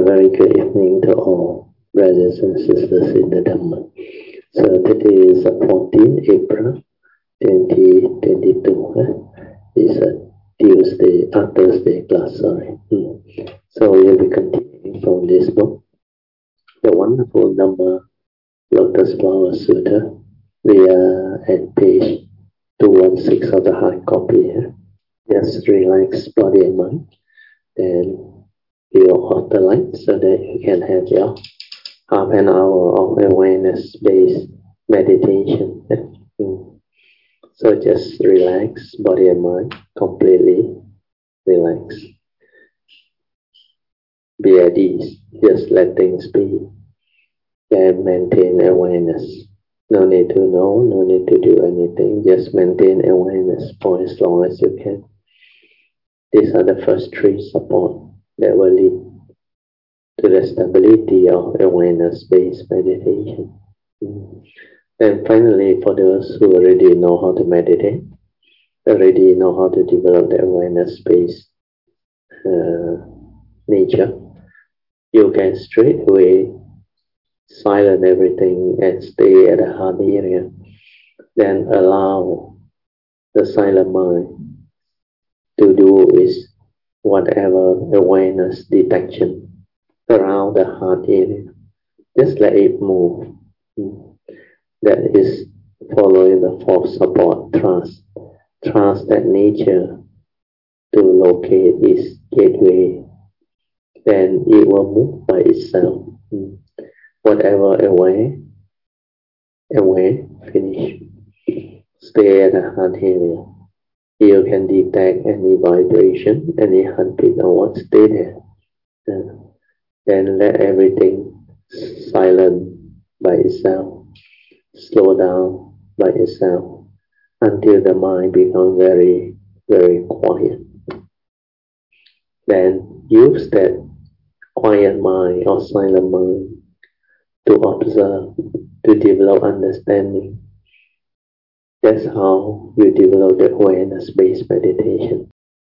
very good evening to all brothers and sisters in the Dhamma. So today is 14 April 2022. It's a Thursday class, sorry. So we'll be continuing from this book, the wonderful Dhamma Lotus Flower Sutta. We are at page 216 of the hard copy here. Just relax body and mind. Then you'll off the light so that you can have your half an hour of awareness-based meditation. So just relax body and mind, completely relax. Be at ease, just let things be. Then maintain awareness. No need to know, no need to do anything, just maintain awareness for as long as you can. These are the first three supports that will lead to the stability of awareness-based meditation. And finally, for those who already know how to meditate, already know how to develop the awareness-based nature, you can straight away silence everything and stay at the heart area. Then allow the silent mind to do is whatever awareness detection around the heart area. Just let it move. That is following the fourth support, trust. Trust that nature to locate its gateway. Then it will move by itself. Whatever aware, finish. Stay at the heart area. You can detect any vibration, any heartbeat or what, stay there. Then let everything silent by itself, slow down by itself, until the mind becomes very, very quiet. Then use that quiet mind or silent mind to observe, to develop understanding. That's how you develop the awareness-based meditation.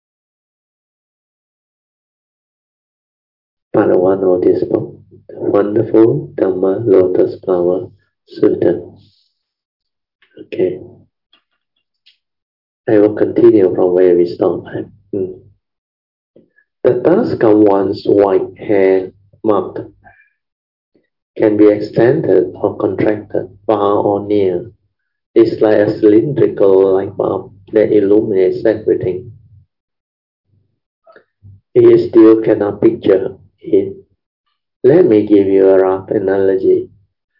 Part 1 of this book, the wonderful Dhamma Lotus Flower Sutta. Okay. I will continue from where we stopped. The task of one's white hair mark can be extended or contracted, far or near. It's like a cylindrical light bulb that illuminates everything. You still cannot picture it. Let me give you a rough analogy.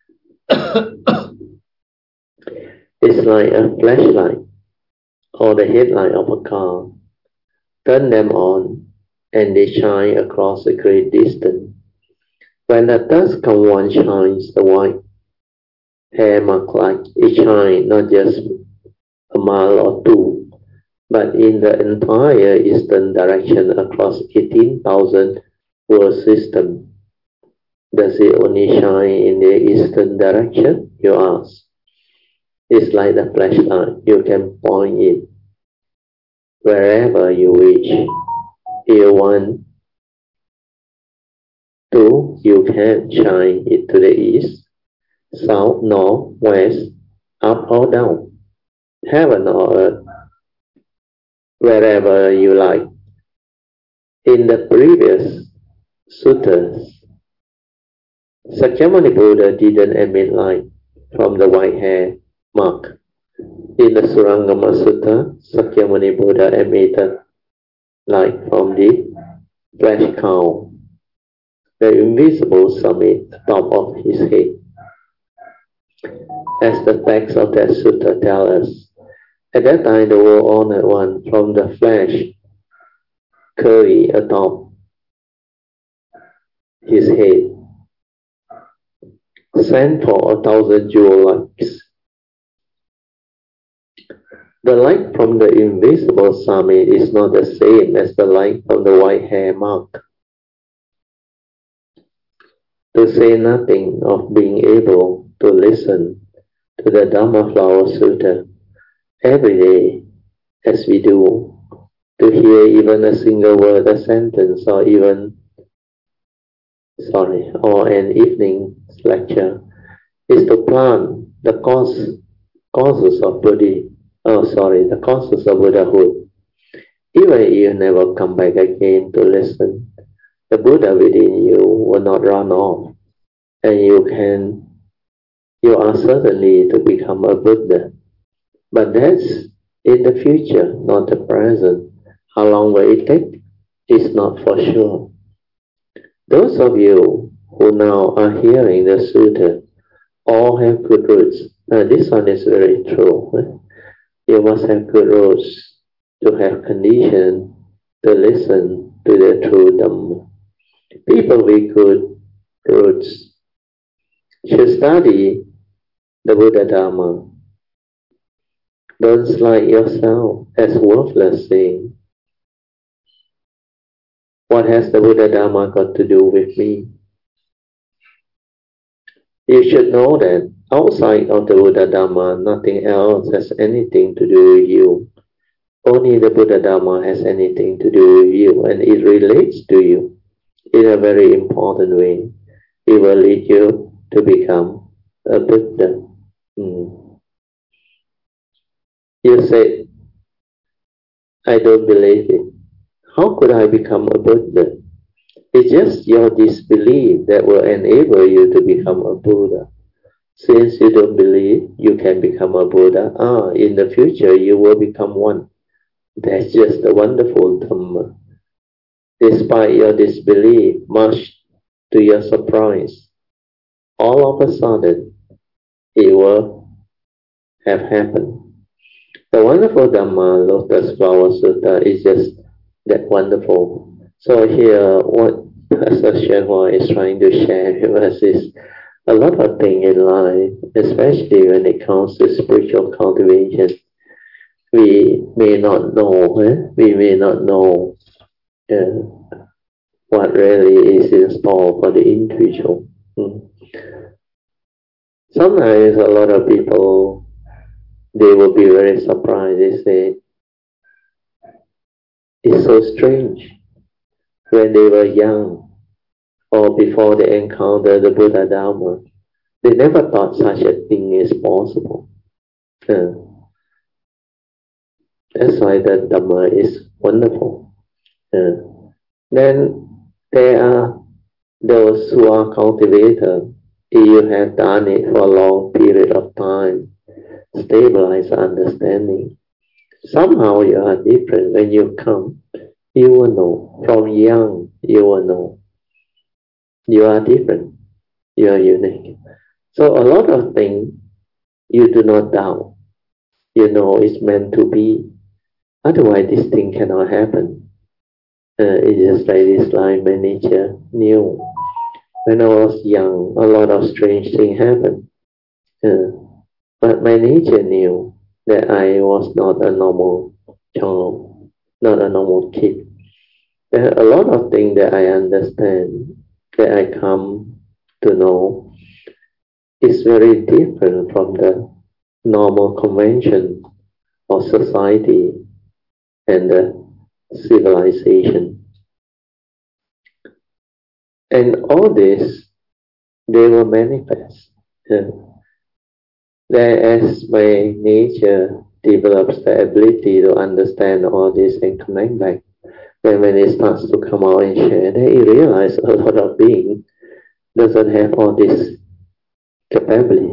It's like a flashlight or the headlight of a car. Turn them on and they shine across a great distance. When the dusk of one shines the white hair mark like it shines not just a mile or two, but in the entire eastern direction across 18,000 world systems. Does it only shine in the eastern direction? You ask. It's like the flashlight. You can point it wherever you wish. You want to, you can shine it to the east, south, north, west, up or down, heaven or earth, wherever you like. In the previous suttas, Sakyamuni Buddha didn't emit light from the white hair mark. In the Surangama Sutta, Sakyamuni Buddha emitted light from the flesh cow, the invisible summit top of his head. As the text of that sutta tells us, at that time the world-honored one from the flesh curry atop his head, sent for 1,000 jewel lights. The light from the invisible summit is not the same as the light from the white hair mark. To say nothing of being able to listen to the Dhamma Flower Sutta every day as we do, to hear even a single word, a sentence, or even or an evening lecture is to plant causes of the causes of Buddhahood. Even if you never come back again to listen, the Buddha within you will not run off, and you are certainly to become a Buddha. But that's in the future, not the present. How long will it take? It's not for sure. Those of you who now are hearing the sutta all have good roots. This one is very true. You must have good roots to have condition to listen to the true Dhamma. People with good roots should study the Buddha Dhamma. Don't slight yourself as worthless thing. What has the Buddha Dhamma got to do with me? You should know that outside of the Buddha Dhamma, nothing else has anything to do with you. Only the Buddha Dhamma has anything to do with you, and it relates to you in a very important way. It will lead you to become a Buddha. You say, I don't believe it. How could I become a Buddha? It's just your disbelief that will enable you to become a Buddha. Since you don't believe you can become a Buddha, in the future you will become one. That's just a wonderful Dhamma. Despite your disbelief, much to your surprise, all of a sudden it will have happened. The wonderful Dhamma, Lotus Flower Sutta, is just that wonderful. So here, what Pastor Shenhua is trying to share with us is a lot of things in life, especially when it comes to spiritual cultivation. We may not know, what really is in store for the individual. Sometimes a lot of people, they will be very surprised. They say, it's so strange. When they were young, or before they encountered the Buddha Dhamma, they never thought such a thing is possible. That's why the Dhamma is wonderful. Then there are those who are cultivators. If you have done it for a long period of time, stabilize understanding. Somehow you are different. When you come, you will know. From young, you will know. You are different. You are unique. So a lot of things you do not doubt. You know it's meant to be. Otherwise, this thing cannot happen. It's just like this line manager knew. When I was young, a lot of strange things happened. But my nature knew that I was not a normal child, not a normal kid. There are a lot of things that I understand, that I come to know, is very different from the normal convention of society and the civilization. And all this, they will manifest. That as my nature develops the ability to understand all this and connect back, then when it starts to come out and share, then you realize a lot of beings doesn't have all this capability.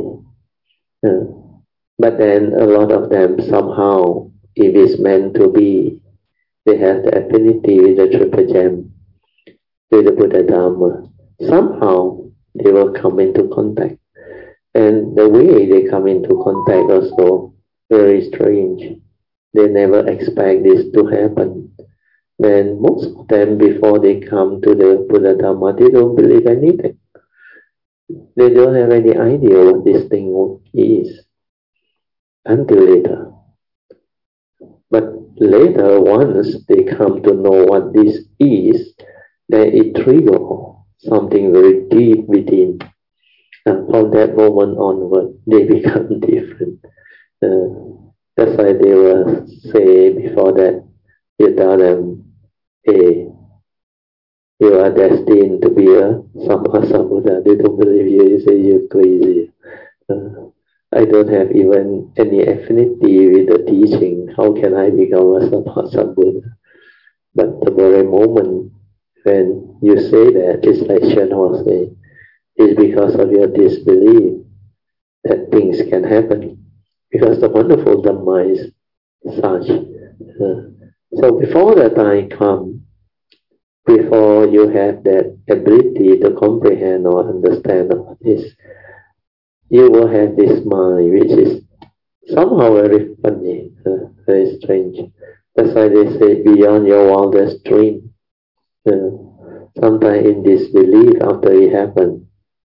But then a lot of them somehow, if it's meant to be, they have the affinity with the Triple Gem, with the Buddha Dhamma. Somehow they will come into contact. And the way they come into contact also very strange. They never expect this to happen. Then most of them, before they come to the Buddha Dhamma, they don't believe anything. They don't have any idea what this thing is until later. But later, once they come to know what this is, then it triggers something very deep within. And from that moment onward, they become different. That's why they will say before that, you tell them, hey, you are destined to be a Sammasambuddha. They don't believe you. You say you're crazy. I don't have even any affinity with the teaching. How can I become a Sammasambuddha? But the very moment when you say that, it's like Shen was saying, it's because of your disbelief that things can happen. Because the wonderful Dhamma is such. So before the time comes, before you have that ability to comprehend or understand about this, you will have this mind which is somehow very funny, very strange. That's why they say beyond your wildest dream. Sometimes in disbelief after it happened,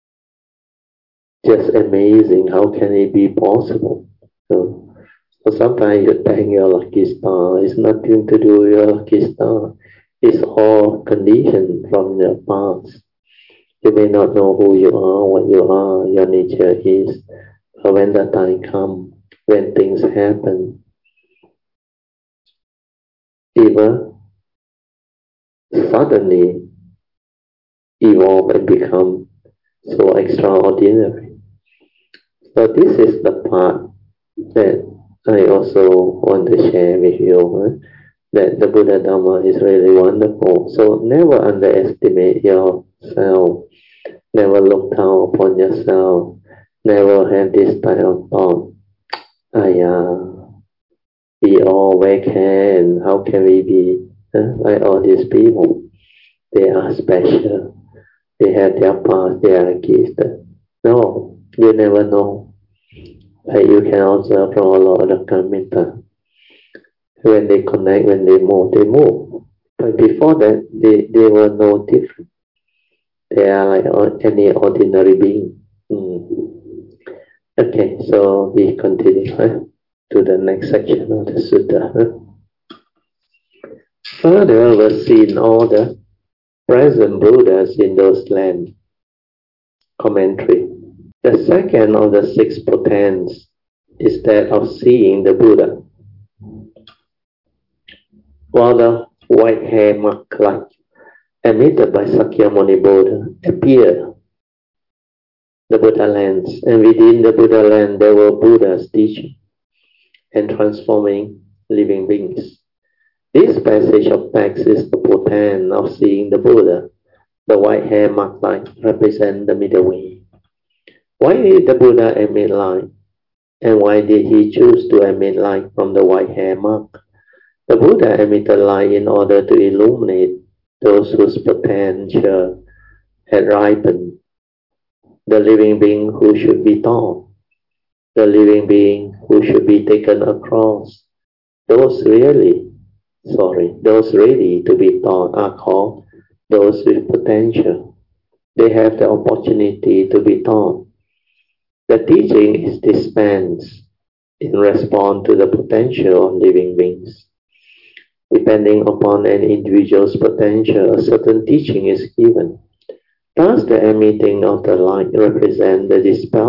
just amazing. How can it be possible? So sometimes you thank your lucky star. It's nothing to do with your lucky star. It's all conditioned from the past. You may not know who you are, what you are, your nature is. But when the time comes, when things happen, it will suddenly evolve and become so extraordinary. So this is the part that I also want to share with you, that the Buddha Dhamma is really wonderful. So never underestimate yourself, never look down upon yourself, never have this type of thought. We all where can, how can we be like all these people? They are special. They have their past, they are gifted. No, you never know. Like you can observe from all of the Karmita. When they connect, when they move, they move. But before that, they were no different. They are like any ordinary being. Okay, so we continue to the next section of the sutta. Further was seen all the present Buddhas in those lands. Commentary. The second of the six portents is that of seeing the Buddha. While the white hair mark like emitted by Sakyamuni Buddha appeared the Buddha lands, and within the Buddha land there were Buddhas teaching and transforming living beings. This passage of text is the portent of seeing the Buddha. The white hair mark line represent the middle way. Why did the Buddha emit light? And why did he choose to emit light from the white hair mark? The Buddha emitted light in order to illuminate those whose potential had ripened, the living being who should be taught, the living being who should be taken across. Those ready to be taught are called those with potential. They have the opportunity to be taught. The teaching is dispensed in response to the potential of living beings. Depending upon an individual's potential, a certain teaching is given. Thus, the emitting of the light represents the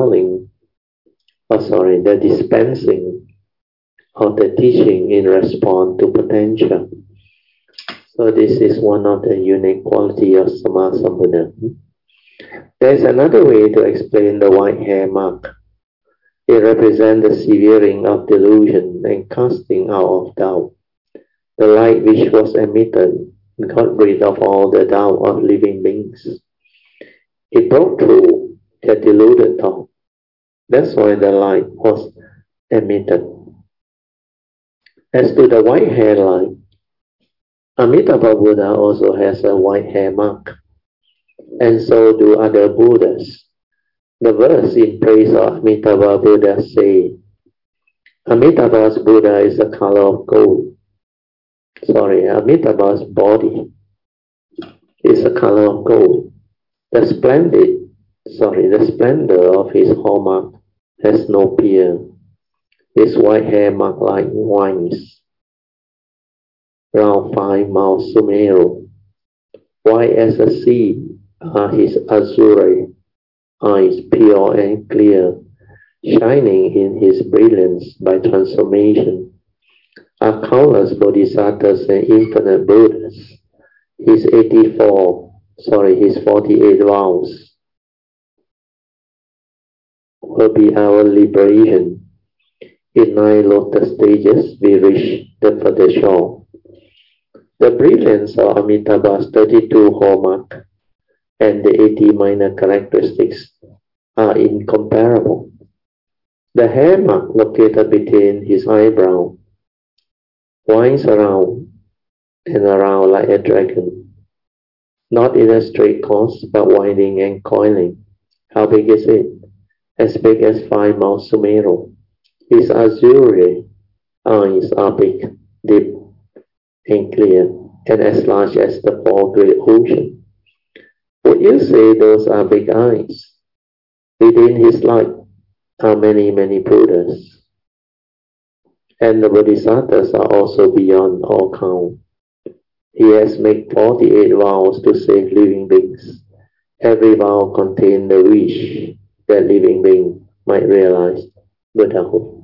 dispensing of the teaching in response to potential. So this is one of the unique qualities of Sammasambuddha. There is another way to explain the white hair mark. It represents the severing of delusion and casting out of doubt. The light which was emitted got rid of all the doubt of living beings. It broke through their deluded thought. That's why the light was emitted. As to the white hair light, Amitabha Buddha also has a white hair mark, and so do other Buddhas. The verse in praise of Amitabha Buddha say, Amitabha's Buddha is the color of gold. Amitabha's body is the color of gold. The splendor of his hallmark has no peer. His white hair mark like wines, round 5 miles Sumeru. White as a sea are his azure eyes, pure and clear, shining in his brilliance by transformation. Are countless bodhisattvas and infinite Buddhas. His 84 his 48 vows will be our liberation. In 9 lotus stages, we reach the further shore. The brilliance of Amitabha's 32 hallmark and the 80 minor characteristics are incomparable. The hair mark located between his eyebrow winds around and around like a dragon, not in a straight course, but winding and coiling. How big is it? As big as 5 Mount Sumeru. His azure eyes are big, deep, and clear, and as large as the 4 great oceans. Would you say those are big eyes? Within his light are many, many Buddhas. And the Bodhisattvas are also beyond all count. He has made 48 vows to save living beings. Every vow contains the wish that living being might realize Buddhahood.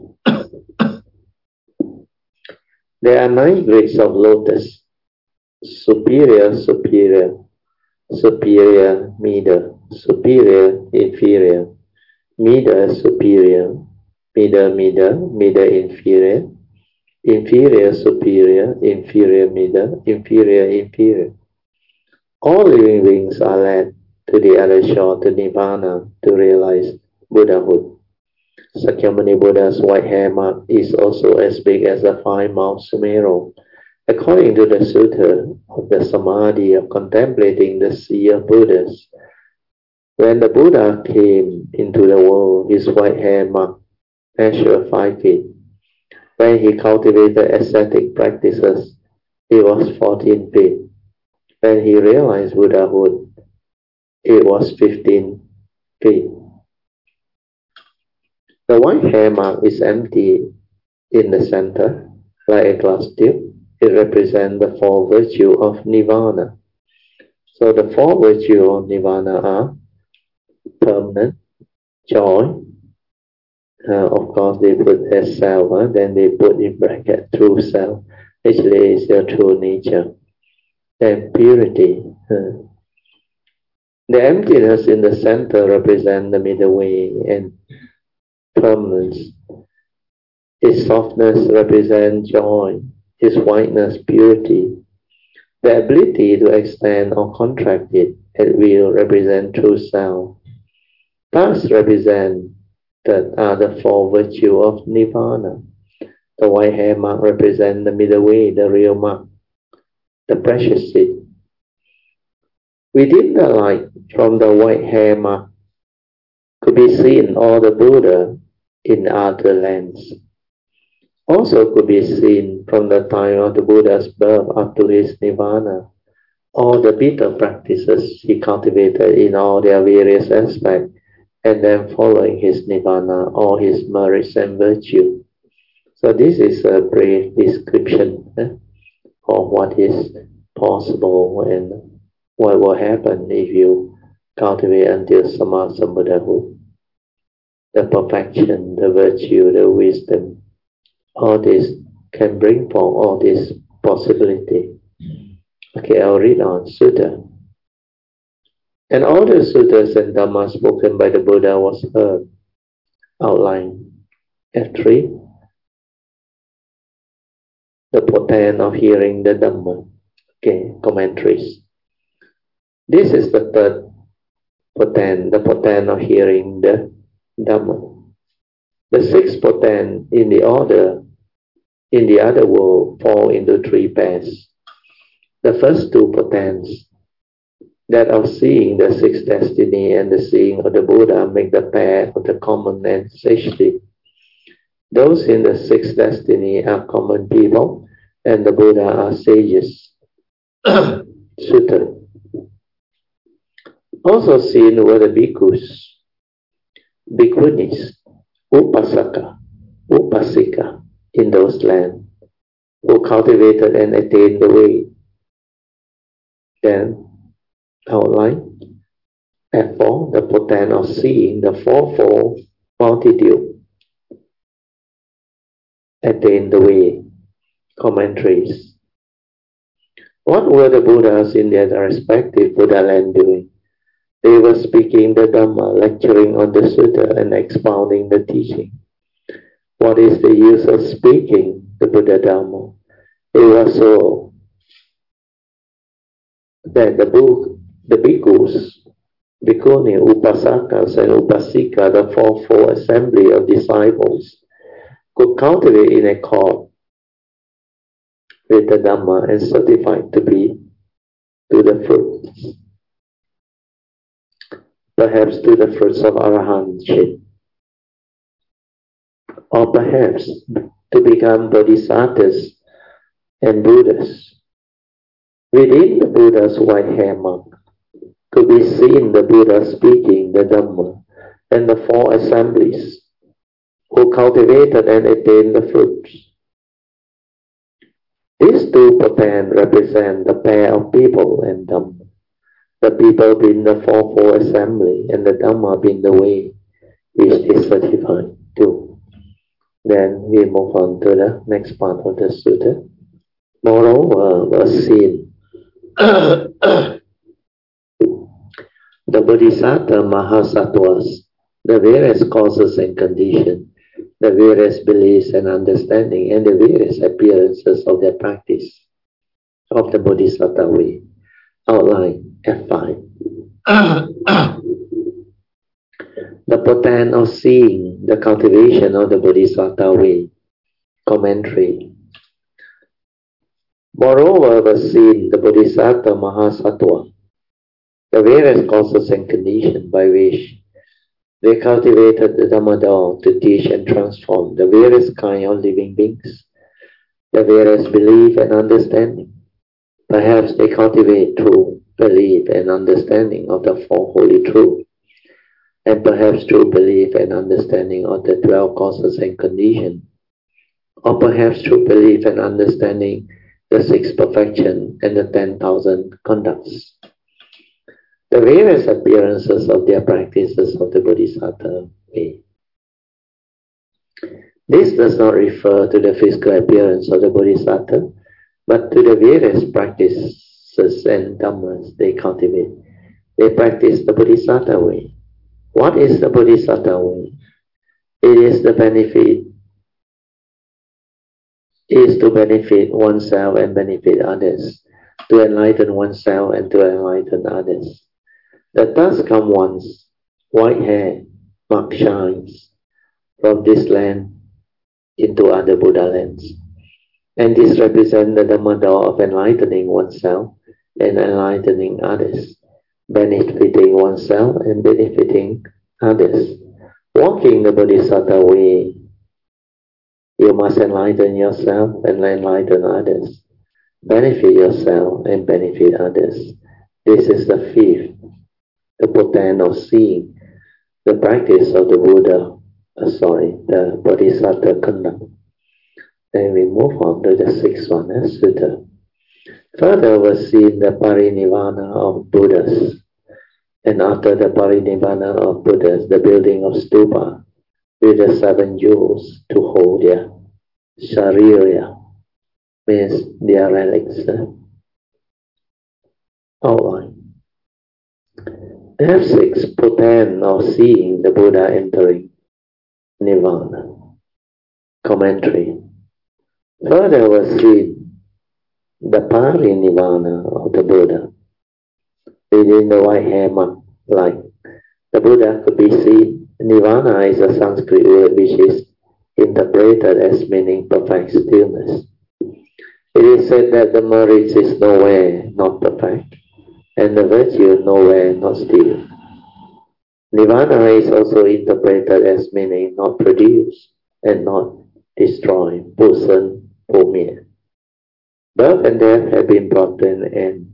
There are 9 grades of lotus: superior, superior, superior, middle, superior, inferior, middle, superior, middle, middle, middle, inferior, inferior, superior, inferior, middle, inferior, inferior. All living beings are led to the other shore, to Nirvana, to realize Buddhahood. Sakyamuni Buddha's white hair mark is also as big as the 5 Mount Sumeru. According to the Sutta of the Samadhi of contemplating the Sea of Buddhas, when the Buddha came into the world, his white hair mark measured 5 feet. When he cultivated ascetic practices, it was 14 feet. When he realized Buddhahood, it was 15 feet. The white hair mark is empty in the center, like a glass tube. It represents the 4 virtues of Nirvana. So the 4 virtues of Nirvana are permanent, joy. Of course, they put as self, then they put in bracket true self. Actually, it's your true nature. And purity. The emptiness in the center represents the middle way, and permanence. Its softness represents joy, its whiteness, purity. The ability to extend or contract it at will represents true self. Thus represent that are the 4 virtues of Nirvana. The white hair mark represents the middle way, the real mark, the precious seed. Within the light from the white hair mark could be seen all the Buddha in other lands. Also could be seen from the time of the Buddha's birth up to his Nirvana, all the bitter practices he cultivated in all their various aspects, and then following his Nirvana, all his merits and virtue. So this is a brief description of what is possible and what will happen if you cultivate until Samadhi Buddhahood. The perfection, the virtue, the wisdom, all this can bring forth all this possibility. Okay, I'll read on Sutta. And all the suttas and dhammas spoken by the Buddha was heard, outlined. F3. The portent of hearing the Dhamma. Okay, commentaries. This is the third portent, the portent of hearing the Dhamma. The 6th portent in the order in the other world fall into 3 pairs. The first 2 portents, that of seeing the 6th destiny and the seeing of the Buddha, make the pair of the common and sagely. Those in the 6th destiny are common people, and the Buddha are sages. Sutta. Also seen were the bhikkhus, bhikkhunis, upasaka, upasika in those lands, who cultivated and attained the way. Then, outline, F4, the portent of seeing the 4-fold multitude attain the way. Commentaries. What were the Buddhas in their respective Buddha land doing? They were speaking the Dhamma, lecturing on the Sutta, and expounding the teaching. What is the use of speaking the Buddha Dhamma? It was so that the bhikkhus, bhikkhuni, upasakas, and upasika, the fourfold assembly of disciples, could cultivate in accord with the Dhamma and certified to be to the fruits, perhaps to the fruits of arahantship, or perhaps to become bodhisattvas and Buddhas. Within the Buddha's white hair mark could be seen the Buddha speaking the Dhamma and the four assemblies who cultivated and attained the fruits. These two portents represent the pair of people and Dhamma, the people being the fourfold assembly and the Dhamma being the way which is certified to. Then we move on to the next part of the sutta. Moreover, was seen the Bodhisattva Mahasattvas, the various causes and conditions, the various beliefs and understanding, and the various appearances of their practice of the Bodhisattva way. Outline F5. The portent of seeing the cultivation of the Bodhisattva way. Commentary. Moreover was seen the Bodhisattva Mahasattva, the various causes and conditions by which they cultivated the Dhammadal to teach and transform the various kind of living beings, the various belief and understanding. Perhaps they cultivate through belief and understanding of the Four Holy Truths, and perhaps through belief and understanding of the 12 causes and conditions, or perhaps through belief and understanding the 6 perfections and the 10,000 conducts. The various appearances of their practices of the Bodhisattva way. This does not refer to the physical appearance of the Bodhisattva, but to the various practices and dhammas they cultivate. They practice the Bodhisattva way. What is the Bodhisattva way? It is the benefit. It is to benefit oneself and benefit others, to enlighten oneself and to enlighten others. The dust comes once, white hair, mark shines from this land into other Buddha lands. And this represents the Dhammadal of enlightening oneself and enlightening others, benefiting oneself and benefiting others. Walking the Bodhisattva way, you must enlighten yourself and enlighten others, benefit yourself and benefit others. This is the fifth, the portent of seeing, the practice of the the Bodhisattva conduct. Then we move on to the sixth one, Sutta. Further was seen the Parinirvana of Buddhas, and after the Parinirvana of Buddhas, the building of stupa with the 7 jewels to hold their sharira, means their relics. Outline. F6, portent of seeing the Buddha entering Nirvana. Commentary. Further was seen the Parinirvana of the Buddha within the white hair mark light. The Buddha could be seen. Nirvana is a Sanskrit word which is interpreted as meaning perfect stillness. It is said that the merits is nowhere not perfect, and the virtue nowhere not still. Nirvana is also interpreted as meaning not produce and not destroy, 不生不灭. Birth and death have been brought to an end.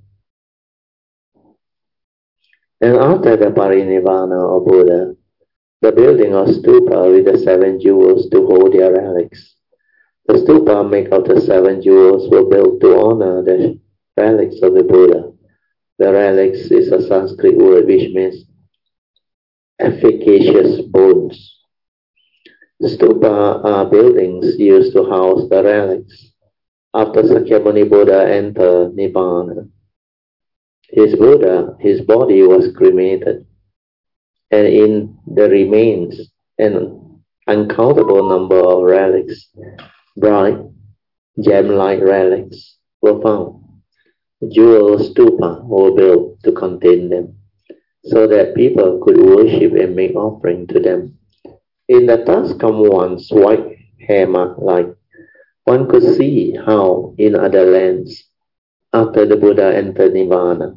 And after the Parinirvana of Buddha, the building of stupa with the 7 jewels to hold their relics. The stupa made of the 7 jewels were built to honor the relics of the Buddha. The relics is a Sanskrit word which means efficacious bones. The stupa are buildings used to house the relics. after Sakyamuni Buddha entered Nibbana, his body was cremated, and in the remains an uncountable number of relics, bright, gem-like relics, were found. Jewel stupa were built to contain them, so that people could worship and make offering to them. In the Tascam one's white hair mark light, one could see how in other lands, after the Buddha entered Nirvana,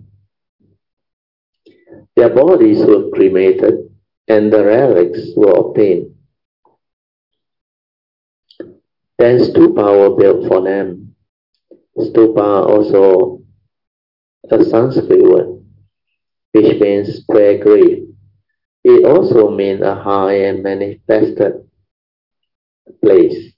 their bodies were cremated and the relics were obtained. Then stupa were built for them. Stupa also a Sanskrit word, which means prayer grave. It also means a high and manifested place.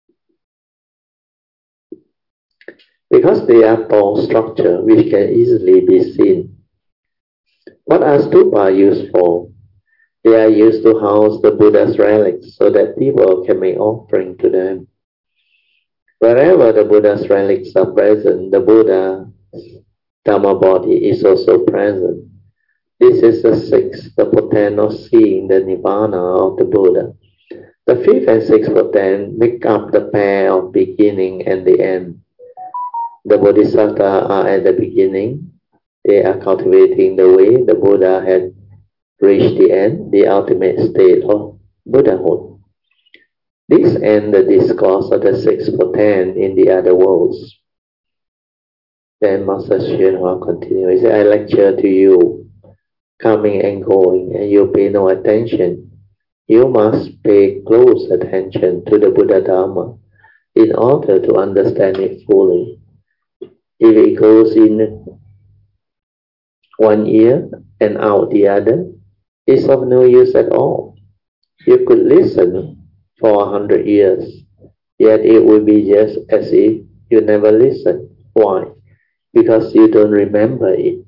Because they are tall structures which can easily be seen. What are stupa used for? They are used to house the Buddha's relics so that people can make offering to them. Wherever the Buddha's relics are present, the Buddha's Dhamma body is also present. This is the sixth, the potent of seeing the Nirvana of the Buddha. The fifth and sixth potent make up the pair of beginning and the end. The Bodhisattvas are at the beginning. They are cultivating the way the Buddha had reached the end, the ultimate state of Buddhahood. This ends the discourse of the sixth potent in the other worlds. Then Master Hsuan Hua continues. He said, I lecture to you, coming and going, and you pay no attention. You must pay close attention to the Buddha Dharma in order to understand it fully. If it goes in one ear and out the other, it's of no use at all. You could listen for 100 years, yet it will be just as if you never listened. Why? Because you don't remember it.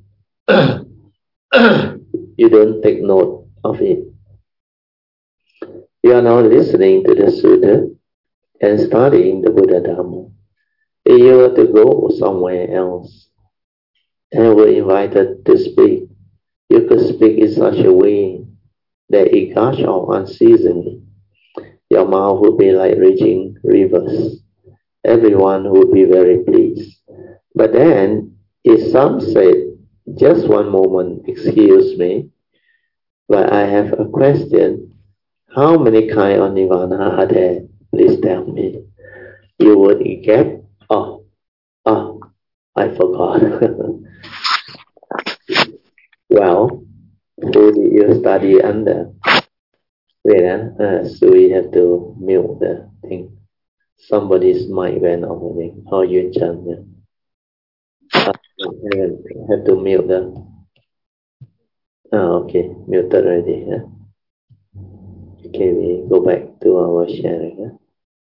You don't take note of it. You are now listening to the Sutta and studying the Buddha Dhamma. If you were to go somewhere else and were invited to speak, you could speak in such a way that it gushed out unceasingly. Your mouth would be like raging rivers. Everyone would be very pleased. But then, if some said, just one moment, excuse me, but I have a question. How many kinds of nirvana are there? Please tell me. You would get, I forgot. Well, who did you study under? Wait, so we have to mute the thing. Somebody's mic went off, I think. Oh, Yun Chan, yeah. Have to mute them. Okay, muted already. Yeah. Okay, we go back to our sharing. Yeah.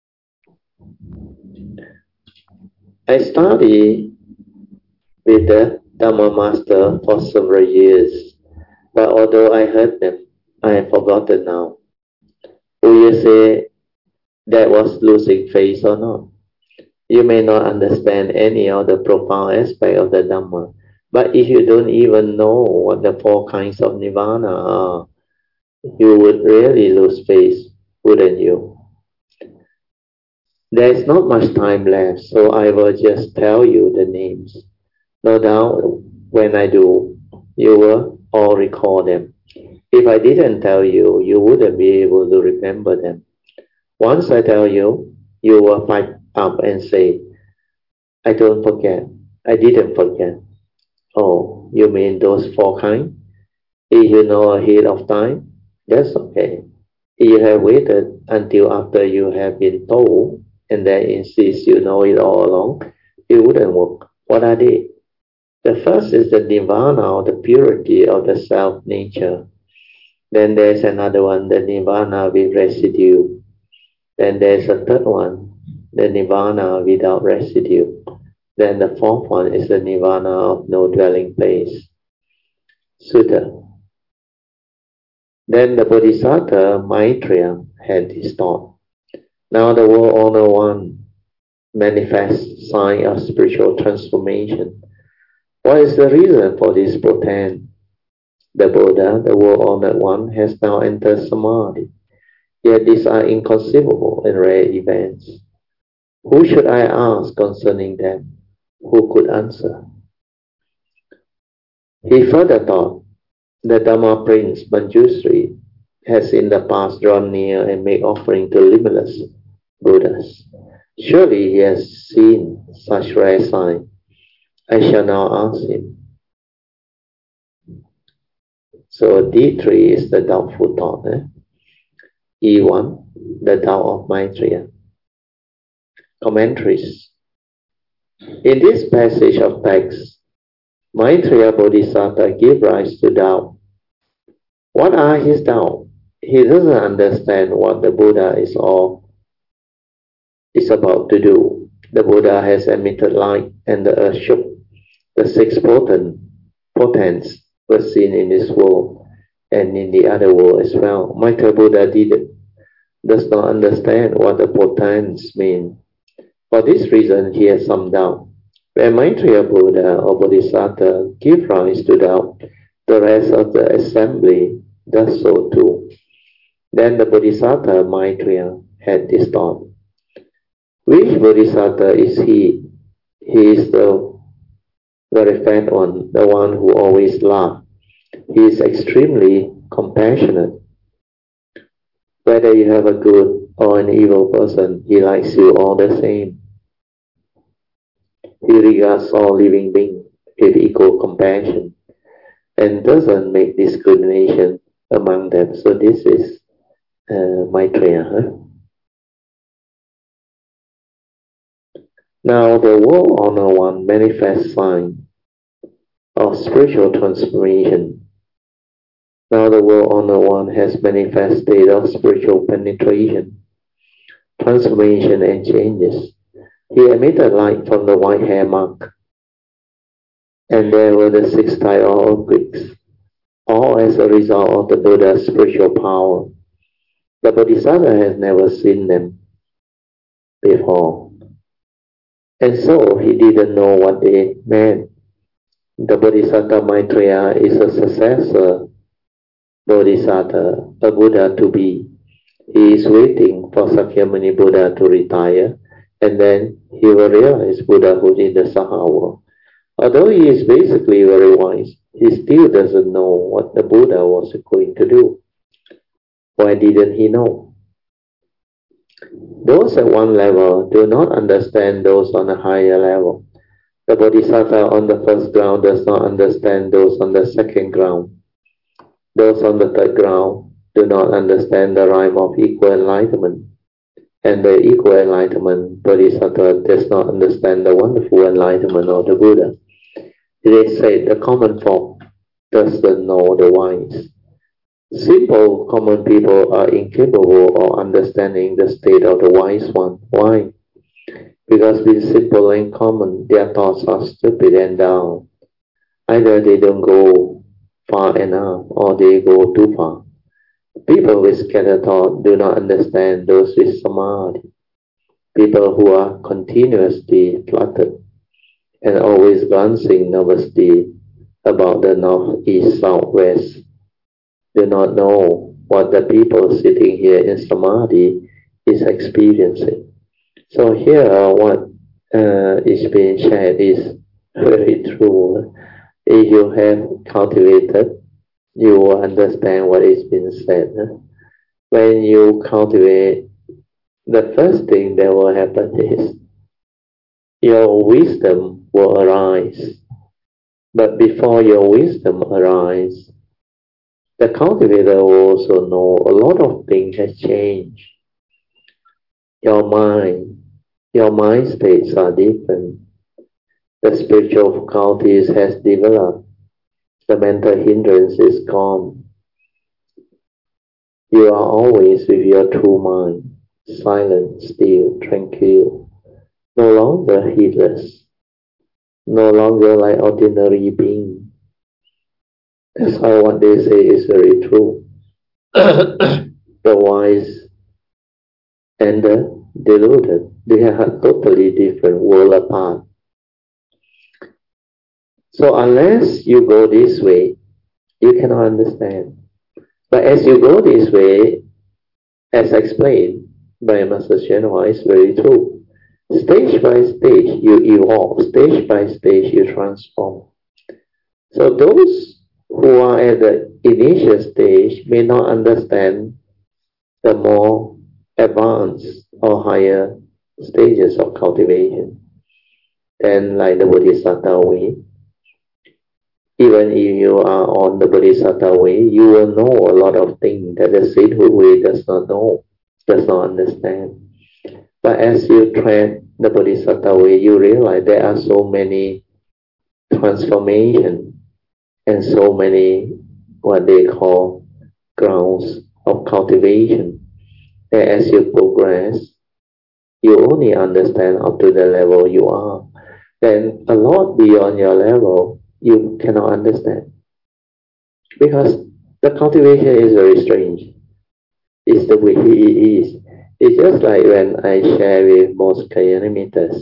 I studied with the Dhamma Master for several years, but although I heard them, I have forgotten now. Will you say that was losing faith or not? You may not understand any of the profound aspect of the Dhamma, but if you don't even know what the four kinds of Nirvana are, you would really lose faith, wouldn't you? There is not much time left, so I will just tell you the names. No doubt, when I do, you will all recall them. If I didn't tell you, you wouldn't be able to remember them. Once I tell you, you will pipe up and say, I don't forget. I didn't forget. Oh, you mean those four kinds? If you know ahead of time, that's okay. If you have waited until after you have been told and then insist you know it all along, it wouldn't work. What are they? The first is the nirvana, or the purity of the self-nature. Then there's another one, the nirvana with residue. Then there's a third one, the nirvana without residue. Then the fourth one is the nirvana of no dwelling place. Sutta. Then the Bodhisattva Maitreya had this thought. Now the world owner one manifest sign of spiritual transformation. What is the reason for this portent? The Buddha, the world-honored one, has now entered Samadhi. Yet these are inconceivable and rare events. Who should I ask concerning them? Who could answer? He further thought, the Dhamma Prince Manjushri has in the past drawn near and made offering to limitless Buddhas. Surely he has seen such rare sign. I shall now ask him. So D3 is the doubtful thought. E1, the doubt of Maitreya. Commentaries. In this passage of text, Maitreya Bodhisattva gives rise to doubt. What are his doubts? He doesn't understand what the Buddha is about to do. The Buddha has emitted light and the earth shook. The six portents were seen in this world and in the other world as well. Maitreya Buddha does not understand what the portents mean. For this reason, he has some doubt. When Maitreya Buddha or Bodhisattva give rise to doubt, the rest of the assembly does so too. Then the Bodhisattva Maitreya had this thought. Which Bodhisattva is he? He is the very fat one, the one who always laughs. He is extremely compassionate. Whether you have a good or an evil person, he likes you all the same. He regards all living beings with equal compassion and doesn't make discrimination among them. So this is Maitreya. Now the world-honored one manifests sign of spiritual transformation. Now the world-honored one has manifest state of spiritual penetration, transformation and changes. He emitted light from the white hair mark, and there were the six types of earthquakes, all as a result of the Buddha's spiritual power. The Bodhisattva has never seen them before, and so he didn't know what they meant. The Bodhisattva Maitreya is a successor Bodhisattva, a Buddha to be. He is waiting for Sakyamuni Buddha to retire, and then he will realize Buddhahood in the Saha world. Although he is basically very wise, he still doesn't know what the Buddha was going to do. Why didn't he know? Those at one level do not understand those on a higher level. The Bodhisattva on the first ground does not understand those on the second ground. Those on the third ground do not understand the rhyme of equal enlightenment. And the equal enlightenment Bodhisattva does not understand the wonderful enlightenment of the Buddha. It is said the common folk doesn't know the wise. Simple common people are incapable of understanding the state of the wise one. Why? Because being simple and common, their thoughts are stupid and dull. Either they don't go far enough or they go too far. People with scattered thought do not understand those with samadhi. People who are continuously fluttered and always glancing nervously about the north, east, south, west do not know what the people sitting here in samadhi is experiencing. So here what is being shared is very true. If you have cultivated, you will understand what is being said. When you cultivate, the first thing that will happen is your wisdom will arise. But before your wisdom arises, the cultivator will also know a lot of things has changed. Your mind states are different. The spiritual faculties has developed. The mental hindrance is gone. You are always with your true mind, silent, still, tranquil, no longer heedless, no longer like ordinary being. That's why what they say is very true. The wise enter, deluded. They are totally different world apart. So unless you go this way, you cannot understand. But as you go this way, as explained by Master Hsuan Hua, is very true. Stage by stage, you evolve. Stage by stage, you transform. So those who are at the initial stage may not understand the more advanced or higher stages of cultivation. Then, like the Bodhisattva way, even if you are on the Bodhisattva way, you will know a lot of things that the Siddhu way does not know, does not understand. But as you tread the Bodhisattva way, you realize there are so many transformations and so many what they call grounds of cultivation. And as you progress, you only understand up to the level you are. Then a lot beyond your level, you cannot understand. Because the cultivation is very strange. It's the way it is. It's just like when I share with most Kalyanamitas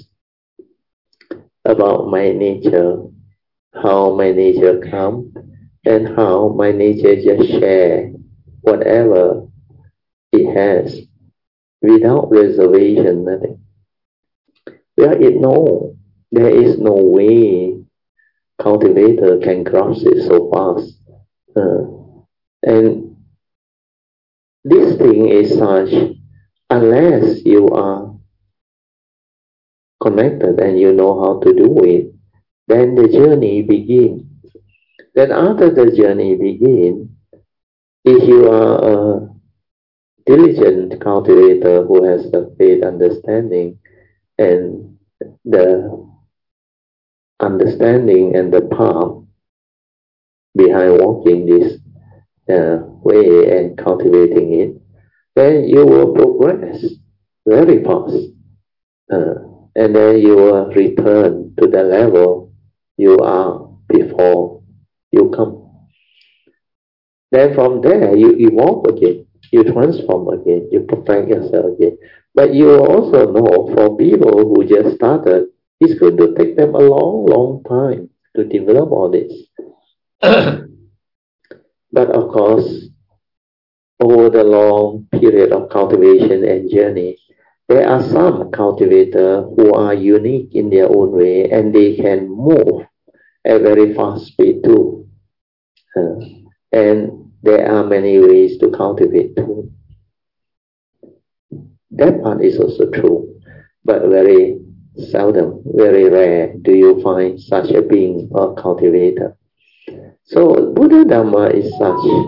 about my nature, how my nature comes, and how my nature just share whatever it has without reservation, nothing. There is no way cultivator can grasp it so fast. And this thing is such, unless you are connected and you know how to do it, then the journey begins. Then after the journey begins, if you are a diligent cultivator who has the faith understanding and the understanding and the path behind walking this way and cultivating it, then you will progress very fast. And then you will return to the level you are before you come. Then from there, you evolve again, you transform again, you perfect yourself again. But you also know for people who just started, it's going to take them a long, long time to develop all this. But of course, over the long period of cultivation and journey, there are some cultivators who are unique in their own way and they can move at very fast speed too. And there are many ways to cultivate too. That part is also true, but very seldom, very rare do you find such a being or cultivator. So Buddha Dhamma is such.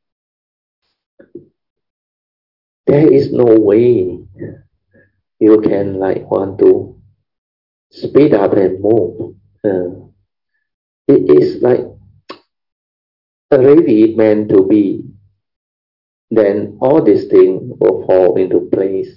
There is no way you can want to speed up and move. It is like already meant to be. Then all these things will fall into place.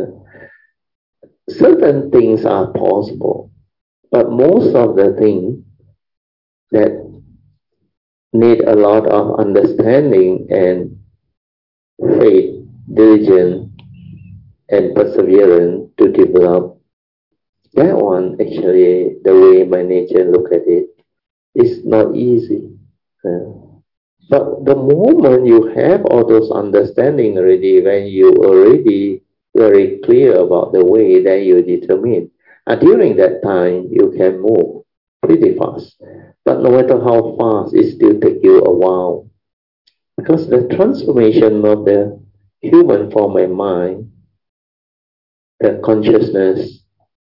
Certain things are possible, but most of the things that need a lot of understanding and faith, diligence, and perseverance to develop. That one, actually, the way my nature look at it, is not easy. But the moment you have all those understanding already, when you already very clear about the way that you determine, during that time you can move pretty fast. But no matter how fast, it still takes you a while. Because the transformation of the human form and mind, the consciousness,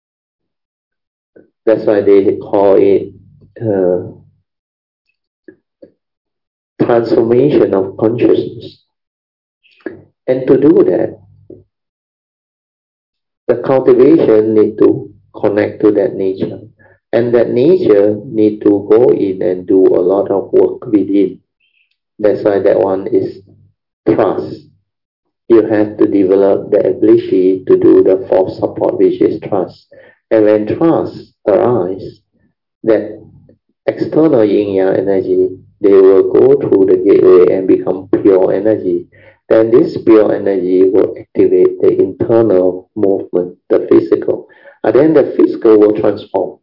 that's why they call it transformation of consciousness. And to do that, the cultivation need to connect to that nature. And that nature need to go in and do a lot of work within. That's why that one is trust. You have to develop the ability to do the fourth support, which is trust. And when trust arises, that external yin-yang energy, they will go through the gateway and become pure energy. then this pure energy will activate the internal movement, the physical. And then the physical will transform.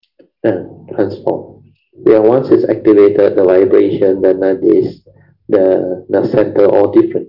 Once it's activated, the vibration, the nadis, the center, all different.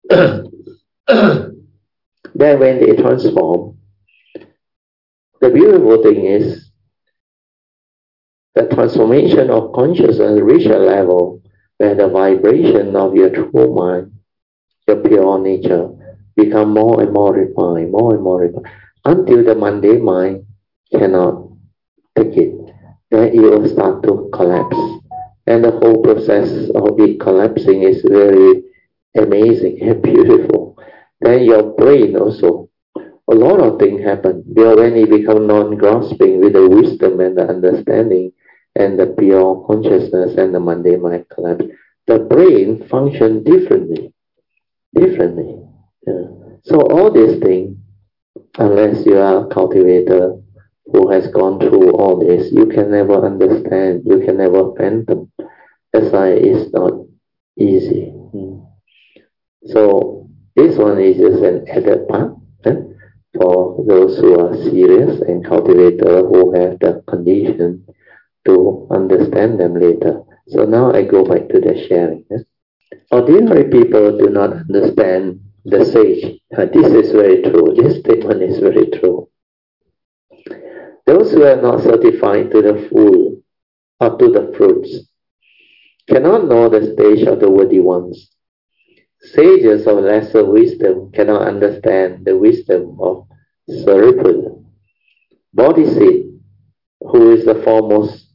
Then when they transform, the beautiful thing is the transformation of consciousness reach a level where the vibration of your true mind, your pure nature, become more and more refined, until the mundane mind cannot take it. Then it will start to collapse. And the whole process of it collapsing is very amazing and beautiful. Then your brain also, a lot of things happen. When it becomes non-grasping with the wisdom and the understanding and the pure consciousness and the mundane mind collapse, the brain functions differently. Yeah. So all these things, unless you are a cultivator who has gone through all this, you can never understand, you can never fathom. That's why it's not easy. So this one is just an added part for those who are serious and cultivator who have the condition to understand them later. So now I go back to the sharing. Ordinary people do not understand the sage. This is very true. This statement is very true. Those who are not certified to the full or to the fruits cannot know the stage of the worthy ones. Sages of lesser wisdom cannot understand the wisdom of Sariputta, Bodhisattva, who is the foremost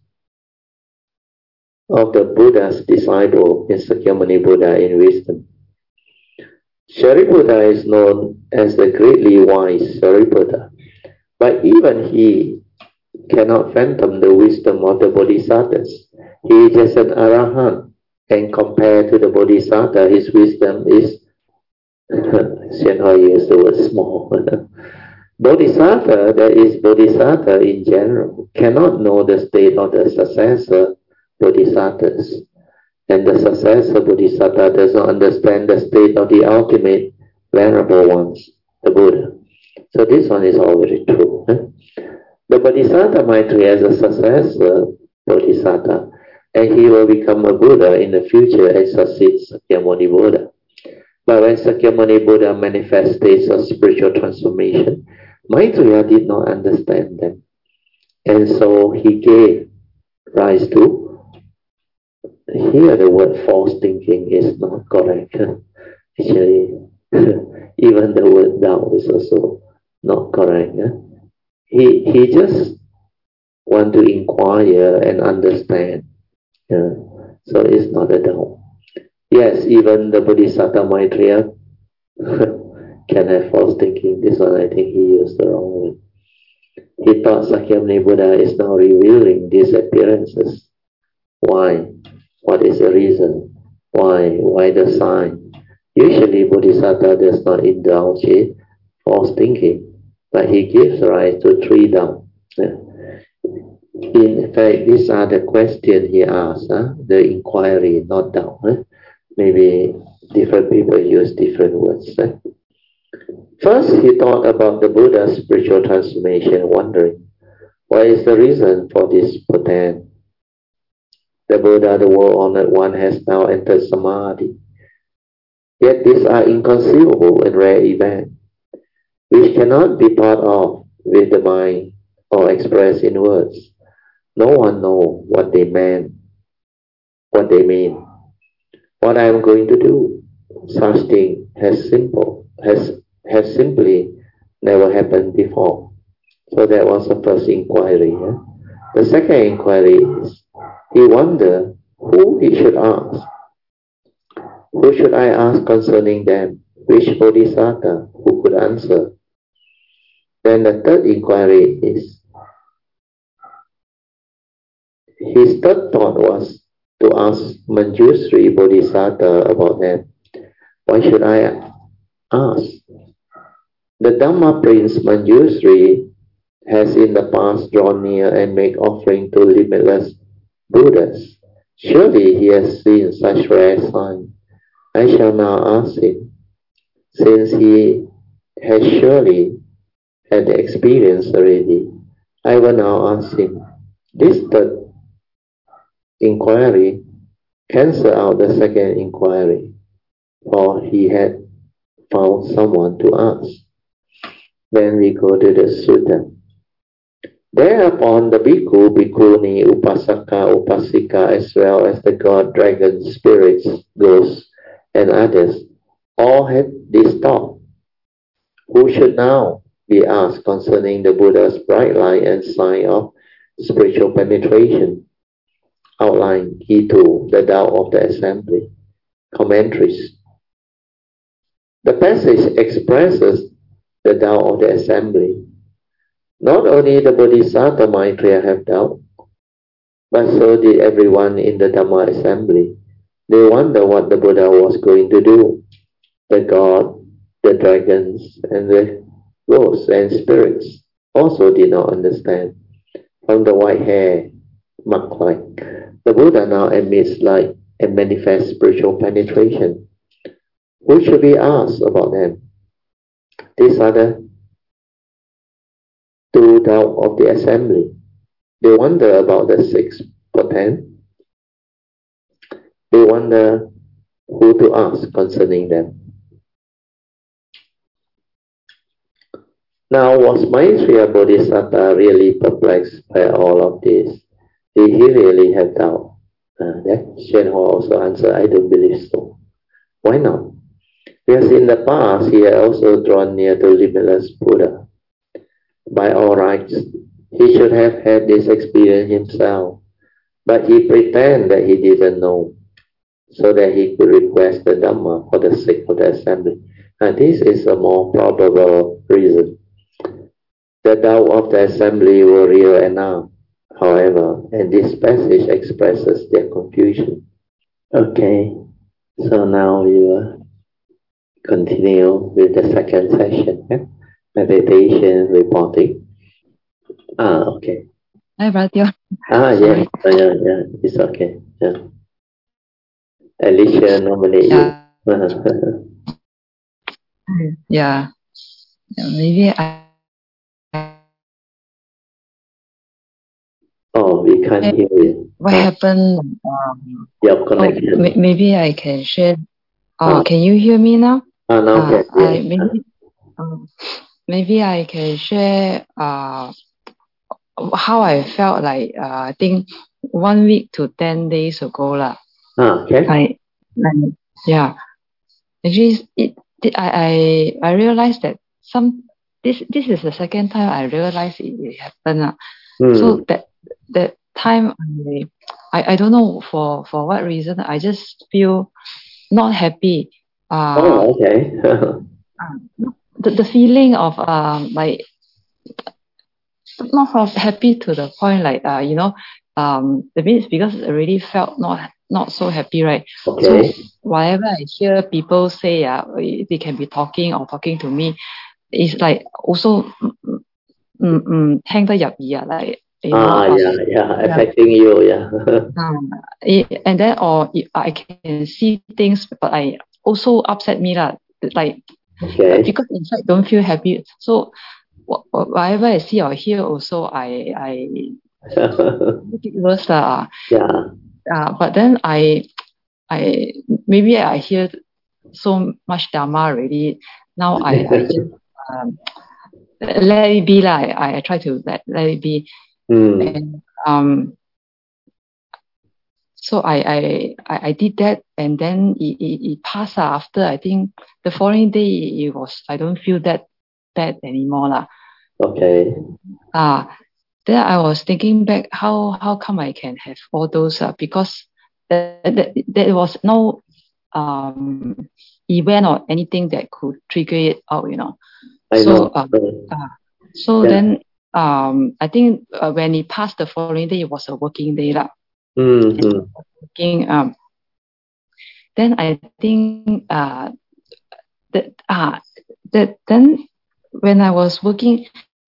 of the Buddha's disciple in Sakyamuni Buddha in wisdom. Sariputta is known as the greatly wise Sariputta, but even he cannot fathom the wisdom of the Bodhisattvas. He is just an Arahant, and compared to the Bodhisattva, his wisdom is, Xianhua used the word small. Bodhisattva, that is Bodhisattva in general, cannot know the state of the successor Bodhisattvas. And the successor Bodhisattva does not understand the state of the ultimate venerable ones, the Buddha. So this one is all very true. The Bodhisattva Maitreya is a successor Bodhisattva, and he will become a Buddha in the future and succeed Sakyamuni Buddha. But when Sakyamuni Buddha manifests states of spiritual transformation, Maitreya did not understand them. And so he gave rise to, here the word false thinking is not correct. Actually, even the word doubt is also not correct. He just want to inquire and understand. So it's not a doubt. Yes, even the Bodhisattva Maitreya can have false thinking. This one I think he used the wrong word. He thought Sakyamuni Buddha is now revealing these appearances. Why? What is the reason? Why the sign? Usually Bodhisattva does not indulge in false thinking, but he gives rise to three doubts. In fact, these are the questions he asks, the inquiry, not doubt. Maybe different people use different words. First, he thought about the Buddha's spiritual transformation, wondering, what is the reason for this portent? The Buddha, the world-honored one, has now entered Samadhi. Yet these are inconceivable and rare events, which cannot be thought of with the mind or expressed in words. No one knows what they mean. What I am going to do, such thing has simply never happened before. So that was the first inquiry. The second inquiry is, he wondered who he should ask. Who should I ask concerning them? Which Bodhisattva who could answer? Then the third inquiry is, his third thought was to ask Manjushri Bodhisattva about them. Why should I ask? The Dhamma Prince Manjushri has in the past drawn near and made offering to limitless Buddhas. Surely he has seen such rare signs. I shall now ask him. Since he has surely had the experience already, I will now ask him. This third inquiry cancel out the second inquiry, for he had found someone to ask. Then we go to the sutta. Thereupon the bhikkhu, bhikkhuni, upasaka, upasika, as well as the god, dragon, spirits, ghosts, and others, all had this thought. Who should now be asked concerning the Buddha's bright light and sign of spiritual penetration? Outline Key 2, the Tao of the Assembly. Commentaries. The passage expresses the Tao of the Assembly. Not only the Bodhisattva Maitreya have doubt, but so did everyone in the Dhamma assembly. They wonder what the Buddha was going to do. The god, the dragons, and the ghosts and spirits also did not understand. From the white hair, monk-like, the Buddha now emits light and manifests spiritual penetration. Who should be asked about them? These are the two Tao of the assembly. They wonder about the six potent. They wonder who to ask concerning them. Now, was Maitreya Bodhisattva really perplexed by all of this? Did he really have doubt? That Shen Ho also answered, I don't believe so. Why not? Because in the past, he had also drawn near to limitless Buddha. By all rights, he should have had this experience himself, but he pretended that he didn't know, so that he could request the Dhamma for the sake of the assembly. And this is a more probable reason. The Tao of the assembly were real enough, however, and this passage expresses their confusion. Okay, so now we will continue with the second session, meditation reporting. Okay. Hi, Brother. Yeah, it's okay. Yeah. Alicia nominate you. Yeah, maybe we can't hear you. What happened? Your connection. Maybe I can share. Can you hear me now? Now can. Maybe I can share how I felt like I think 1 week to 10 days ago lah. Okay. Yeah. Actually, I realized that this is the second time I realized it happened. So that time I don't know for what reason, I just feel not happy. Okay. The feeling of like not happy to the point like that means because I already felt not so happy, right? Okay. So whatever I hear people say, they can be talking to me, it's like also 聽得入耳 like affecting you, and then or I can see things, but I also upset me like because inside don't feel happy. So whatever I see or hear also I make it worse but then I maybe I hear so much Dhamma already. Now I just let it be I try to let it be. And so I did that, and then it passed after. I think the following day it was, I don't feel that bad anymore Okay. Then I was thinking back, how come I can have all those because there was no event or anything that could trigger it out, Then I think when it passed the following day, it was a working day working, then I think that then when I was working,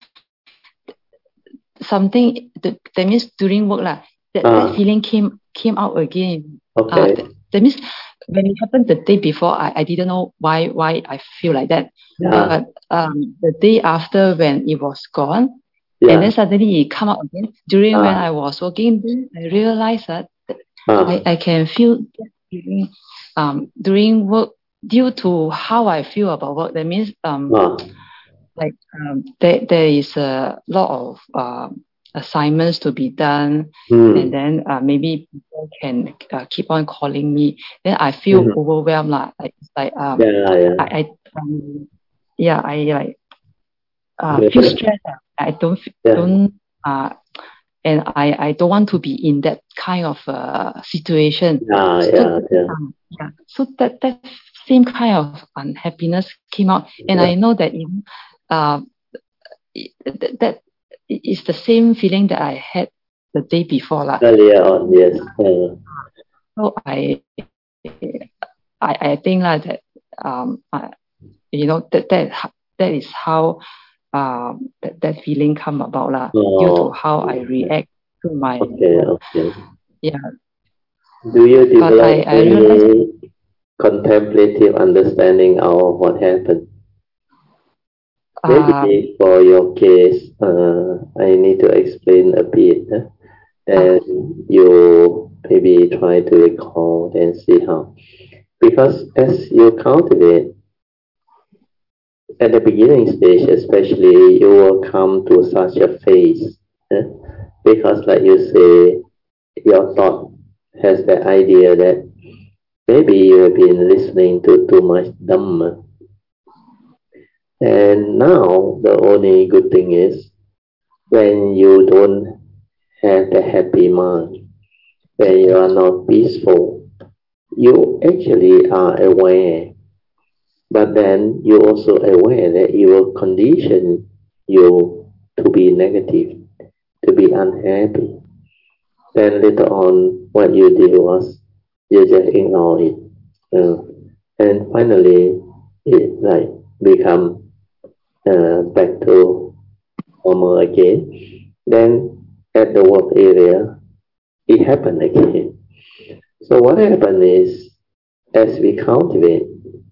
something that means during work that feeling came out again. Okay. That means when it happened the day before, I didn't know why I feel like that. Yeah. But the day after when it was gone, Yeah. and then suddenly it come out again. During when I was working, then I realized that I can feel that feeling during work due to how I feel about work. That means like there is a lot of assignments to be done, and then maybe people can keep on calling me. Then I feel overwhelmed lah. Like I feel stressed. I don't and I don't want to be in that kind of situation. So that same kind of unhappiness came out, and I know that that is the same feeling that I had the day before lah. Earlier on, yes. So I think that that is how that feeling come about lah, due to how I react to my work. Yeah. Do you develop any contemplative understanding of what happened? Maybe for your case, I need to explain a bit, and you maybe try to recall and see how. Because as you cultivate, at the beginning stage especially, you will come to such a phase. Because like you say, your thought has the idea that maybe you have been listening to too much Dhamma. And now the only good thing is when you don't have the happy mind, when you are not peaceful, you actually are aware. But then you also aware that it will condition you to be negative, to be unhappy. Then later on, what you did was you just ignore it, and finally it like become back to normal again. Then at the work area, it happened again. So what happened is, as we cultivate,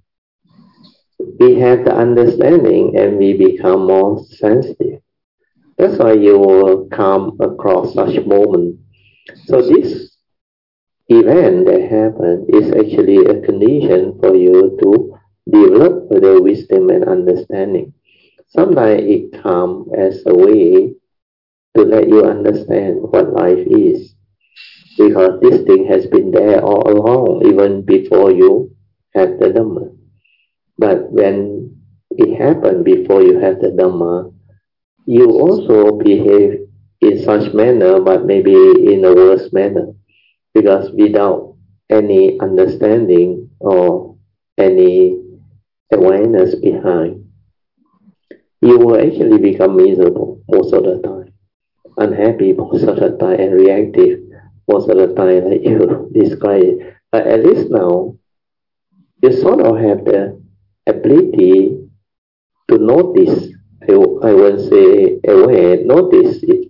we have the understanding and we become more sensitive. That's why you will come across such moment. So this event that happened is actually a condition for you to develop the wisdom and understanding. Sometimes it comes as a way to let you understand what life is. Because this thing has been there all along, even before you had the Dhamma. But when it happened before you had the Dhamma, you also behave in such manner, but maybe in a worse manner. Because without any understanding or any awareness behind, you will actually become miserable most of the time, unhappy most of the time, and reactive most of the time, like you described. But at least now, you sort of have the ability to notice, I won't say aware, notice it.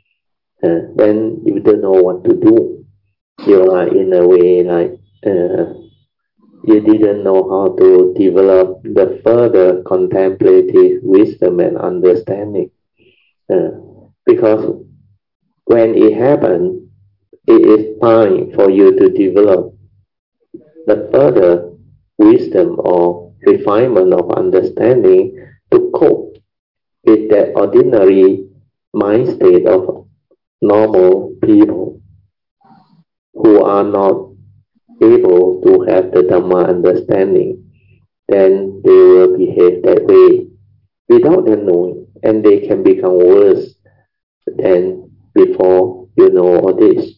Then you don't know what to do. You are in a way like you didn't know how to develop the further contemplative wisdom and understanding. Because when it happened, it is time for you to develop the further wisdom or refinement of understanding to cope with the ordinary mind state of normal people who are not able to have the Dhamma understanding. Then they will behave that way without them knowing, and they can become worse than before you know all this.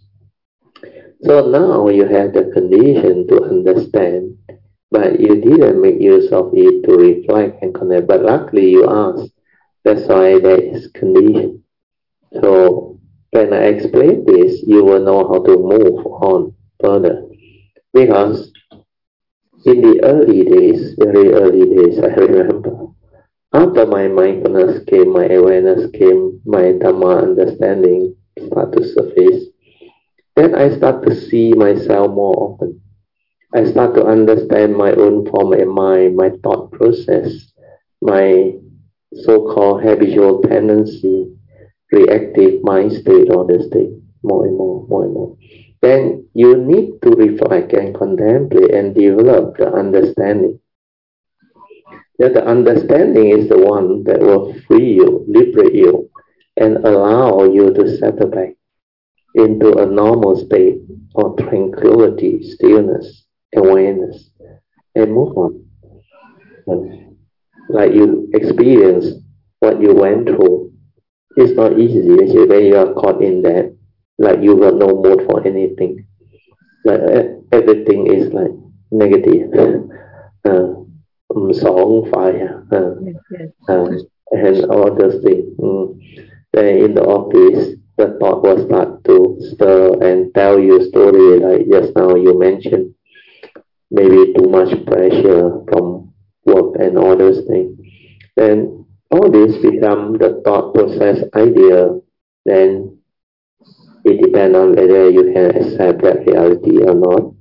So now you have the condition to understand, but you didn't make use of it to reflect and connect. But luckily you asked. That's why there is condition. So when I explain this, you will know how to move on further. Because in the early days, very early days, I remember, after my mindfulness came, my awareness came, my Dhamma understanding started to surface, then I start to see myself more often. I start to understand my own form and mind, my thought process, my so-called habitual tendency, reactive mind state or the state, more and more, more and more. Then you need to reflect and contemplate and develop the understanding. That the understanding is the one that will free you, liberate you, and allow you to settle back into a normal state of tranquility, stillness, awareness, and move on. And like you experience what you went through, it's not easy. Actually, when you are caught in that, like you got no mood for anything. Like everything is like negative. 唔爽快啊 and all those things. Then in the office, the thought will start to stir and tell you story like just now you mentioned. Maybe too much pressure from work and all those things. Then all this become the thought process idea. Then it depends on whether you can accept that reality or not.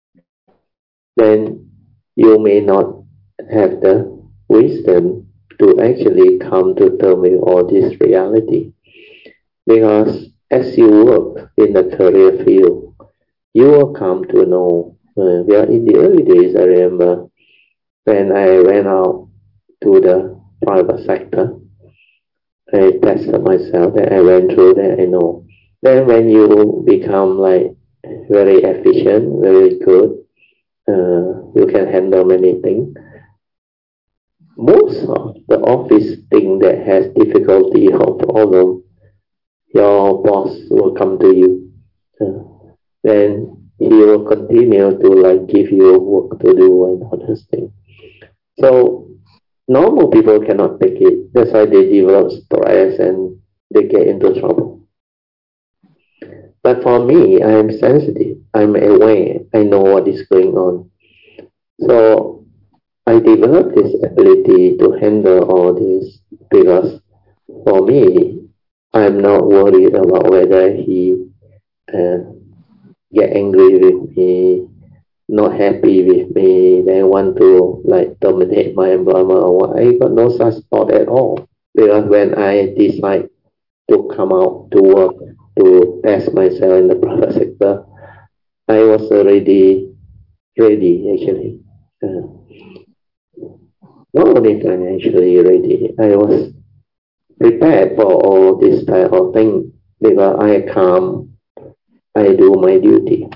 Then you may not have the wisdom to actually come to terms with all this reality. Because as you work in the career field, you will come to know, in the early days, I remember when I went out to the private sector, I tested myself and I went through that, I know. Then when you become like very efficient, very good, you can handle many things. Most of the office thing that has difficulty or problem, your boss will come to you. Then he will continue to like give you work to do and other things. So normal people cannot take it. That's why they develop stress and they get into trouble. But for me, I am sensitive. I'm aware. I know what is going on. So I developed this ability to handle all this because for me, I'm not worried about whether he get angry with me, not happy with me, they want to like dominate my environment or what. I got no such thought at all. Because when I decide to come out to work, to test myself in the private sector, I was already ready actually. Not only financially ready, I was prepared for all this type of thing because I come, I do my duty.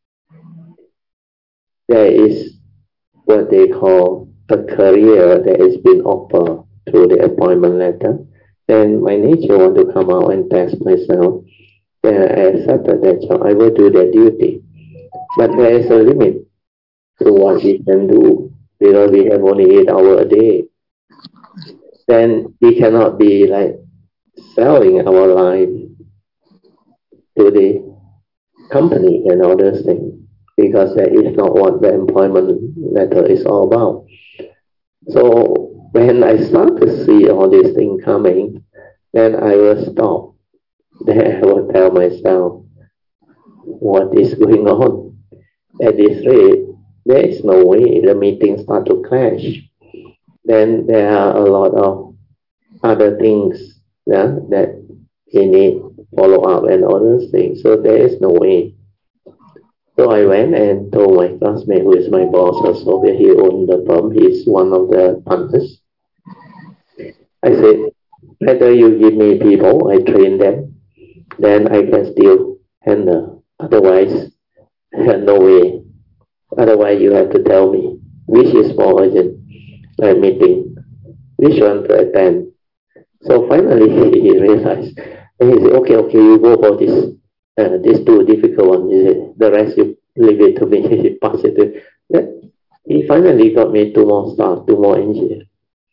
There is what they call a career that has been offered through the appointment letter. Then my nature want to come out and test myself. Then I accepted that job. I will do that duty. But there is a limit to what we can do because we have only 8 hours a day. Then we cannot be like selling our life to the company and all those things because that is not what the employment letter is all about. So when I start to see all these things coming, then I will stop. Then I will tell myself what is going on. At this rate, there is no way the meetings start to clash. Then there are a lot of other things that he need follow up and all those things. So there is no way. So I went and told my classmate, who is my boss also, where he owned the firm, he's one of the partners. I said, better you give me people, I train them, then I can still handle. Otherwise, no way. Otherwise, you have to tell me which is more urgent, like meeting, which one to attend. So finally, he realized, and he said, okay, you go for this. These two difficult ones, the rest you leave it to me, positive. He finally got me 2 more staff, 2 more engineers.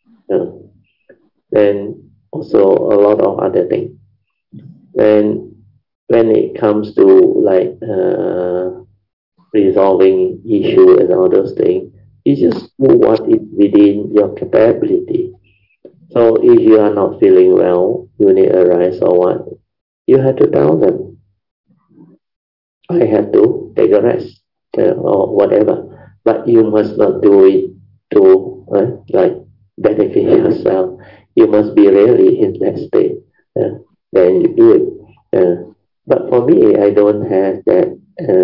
Then also a lot of other things. Then when it comes to like resolving issue and all those things, you just do what is within your capability. So if you are not feeling well, you need a rest or what, you have to tell them. I have to take a rest or whatever. but you must not do it to like benefit yourself. You must be really in that state. Then you do it. But for me, I don't have that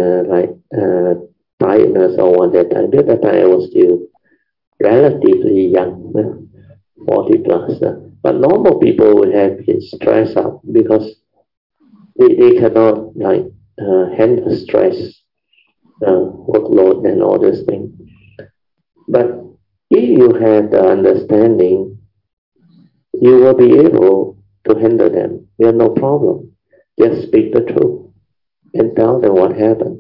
tiredness or what that time. At that time, I was still relatively young, 40 plus. But normal people would have been stressed out because they cannot handle stress, workload, and all those things. But if you have the understanding, you will be able to handle them. You have no problem. Just speak the truth and tell them what happened.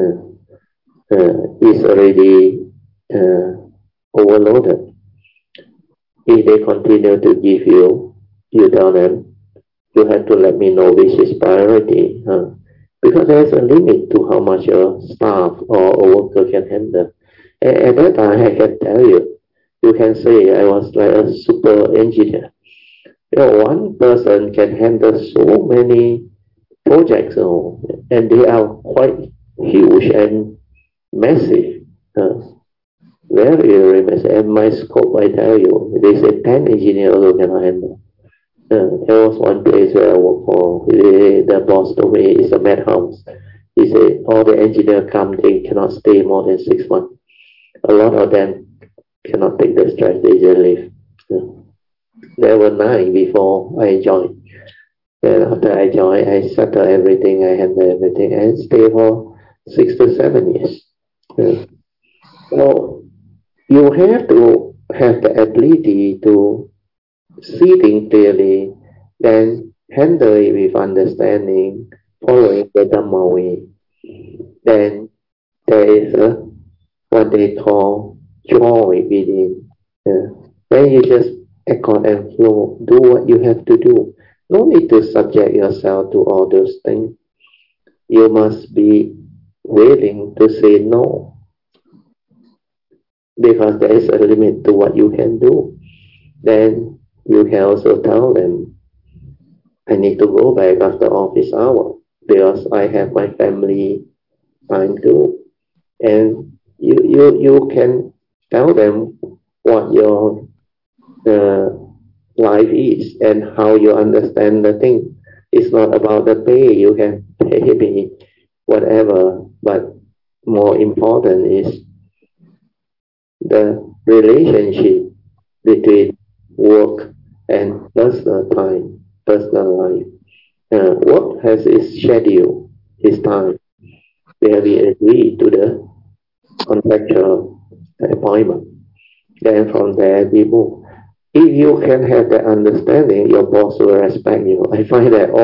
It's already overloaded. If they continue to give you, you tell them, you have to let me know which is priority. Because there's a limit to how much your staff or a worker can handle. At that time, I can tell you, you can say I was like a super engineer. One person can handle so many projects, and they are quite huge and massive. Very massive. And my scope, I tell you, they say 10 engineers also cannot handle. There was one place where I worked for, the boss told me it's a madhouse. He said all the engineers come, they cannot stay more than 6 months. A lot of them cannot take the stress, they just leave. There were 9 before I joined. Then after I joined, I settled everything, I handled everything, and stayed for 6 to 7 years. So you have to have the ability to see things clearly, then handle it with understanding, following the Dhamma way. Then there is what they call joy within. Then you just accord and flow, do what you have to do. No need to subject yourself to all those things. You must be willing to say no, because there is a limit to what you can do. Then you can also tell them, I need to go back after office hour because I have my family time too. And you can tell them what your life is and how you understand the thing. It's not about the pay. You can pay me whatever, but more important is the relationship between work and personal time, personal life. Work has its schedule, its time, where we agree to the contractual appointment. Then from there we move. If you can have that understanding, your boss will respect you. I find that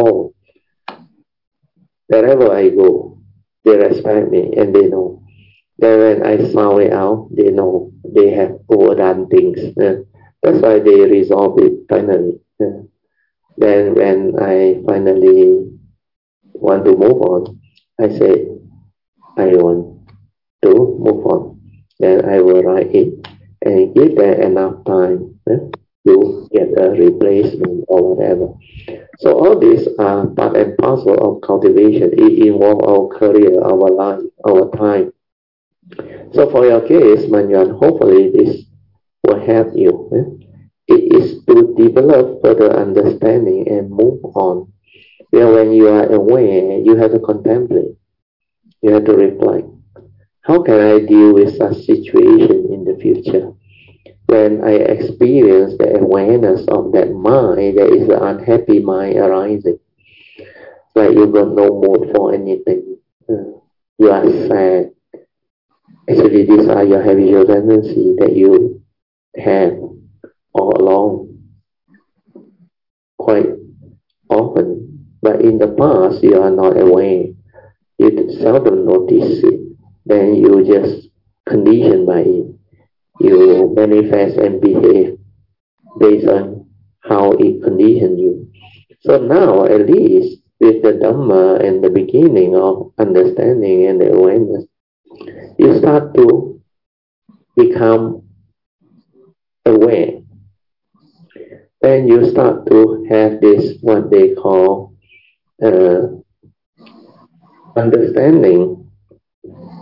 wherever I go, they respect me and they know. Then when I sound it out, they know they have overdone things. That's why they resolve it finally. Then when I finally want to move on, I say, I want to move on. Then I will write it and give them enough time to get a replacement or whatever. So all these are part and parcel of cultivation. It involves our career, our life, our time. So for your case, Manyan, hopefully this will help you. It is to develop further understanding and move on. When you are aware, you have to contemplate. You have to reflect. How can I deal with such situation in the future? When I experience the awareness of that mind, there is an unhappy mind arising. Like you got no mood for anything. You are sad. Actually, these are your habitual tendencies that you have all along, quite often. But in the past, you are not aware. You seldom notice it. Then you just conditioned by it. You manifest and behave based on how it conditioned you. So now, at least, with the Dhamma and the beginning of understanding and the awareness, you start to become aware. Then you start to have this, what they call understanding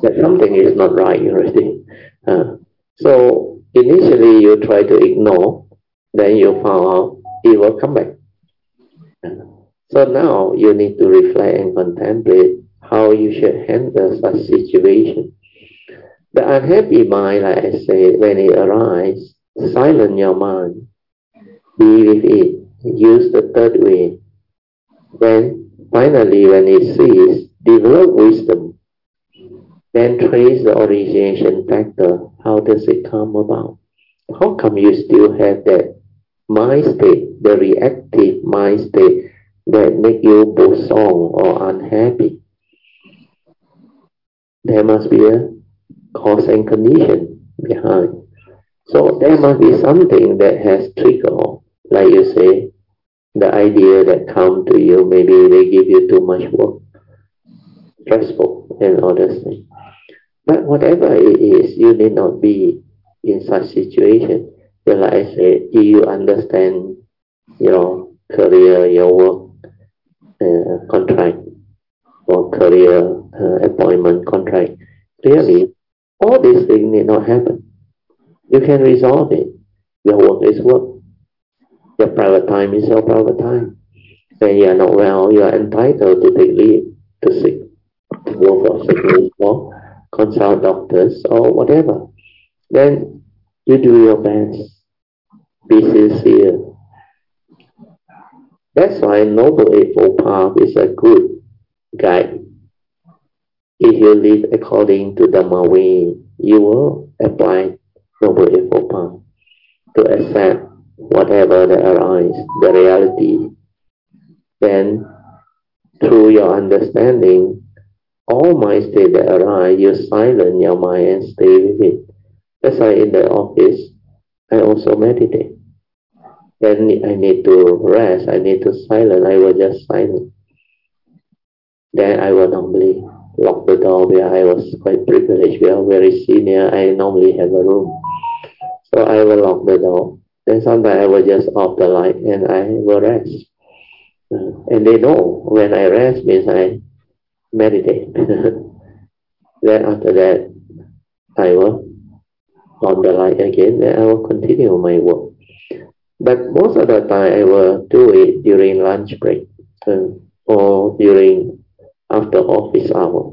that something is not right already. So initially you try to ignore, then you found out it will come back. So now you need to reflect and contemplate how you should handle such situation. The unhappy mind, like I say, when it arises, silence your mind, be with it, use the third way. Then finally when it ceases, develop wisdom, then trace the origination factor. How does it come about? How come you still have that mind state, the reactive mind state that make you bosong or unhappy? There must be a cause and condition behind. So there must be something that has triggered, like you say, the idea that come to you, maybe they give you too much work, stressful and all those things. But whatever it is, you need not be in such situation. Just like I said, if you understand your career, your work contract or career appointment contract, clearly all these things need not happen. You can resolve it. Your work is work. Your private time is your private time. When you are not well, you are entitled to take leave, to sick, to go for sick leave or consult doctors or whatever. Then you do your best. Be sincere. That's why Noble Eightfold Path is a good guide. If you live according to Dhamma way, you will apply Noble Eightfold Path to accept whatever that arises, the reality. Then, through your understanding, all mind state that arise, you silence your mind and stay with it. That's why in the office, I also meditate. Then I need to rest, I need to silence, I will just silence. Then I will normally lock the door where I was quite privileged, we are very senior, I normally have a room. So I will lock the door. Then sometimes I will just off the light and I will rest. And they know when I rest means I meditate. Then after that, I will on the light again, then I will continue my work. But most of the time, I will do it during lunch break or during after office hour.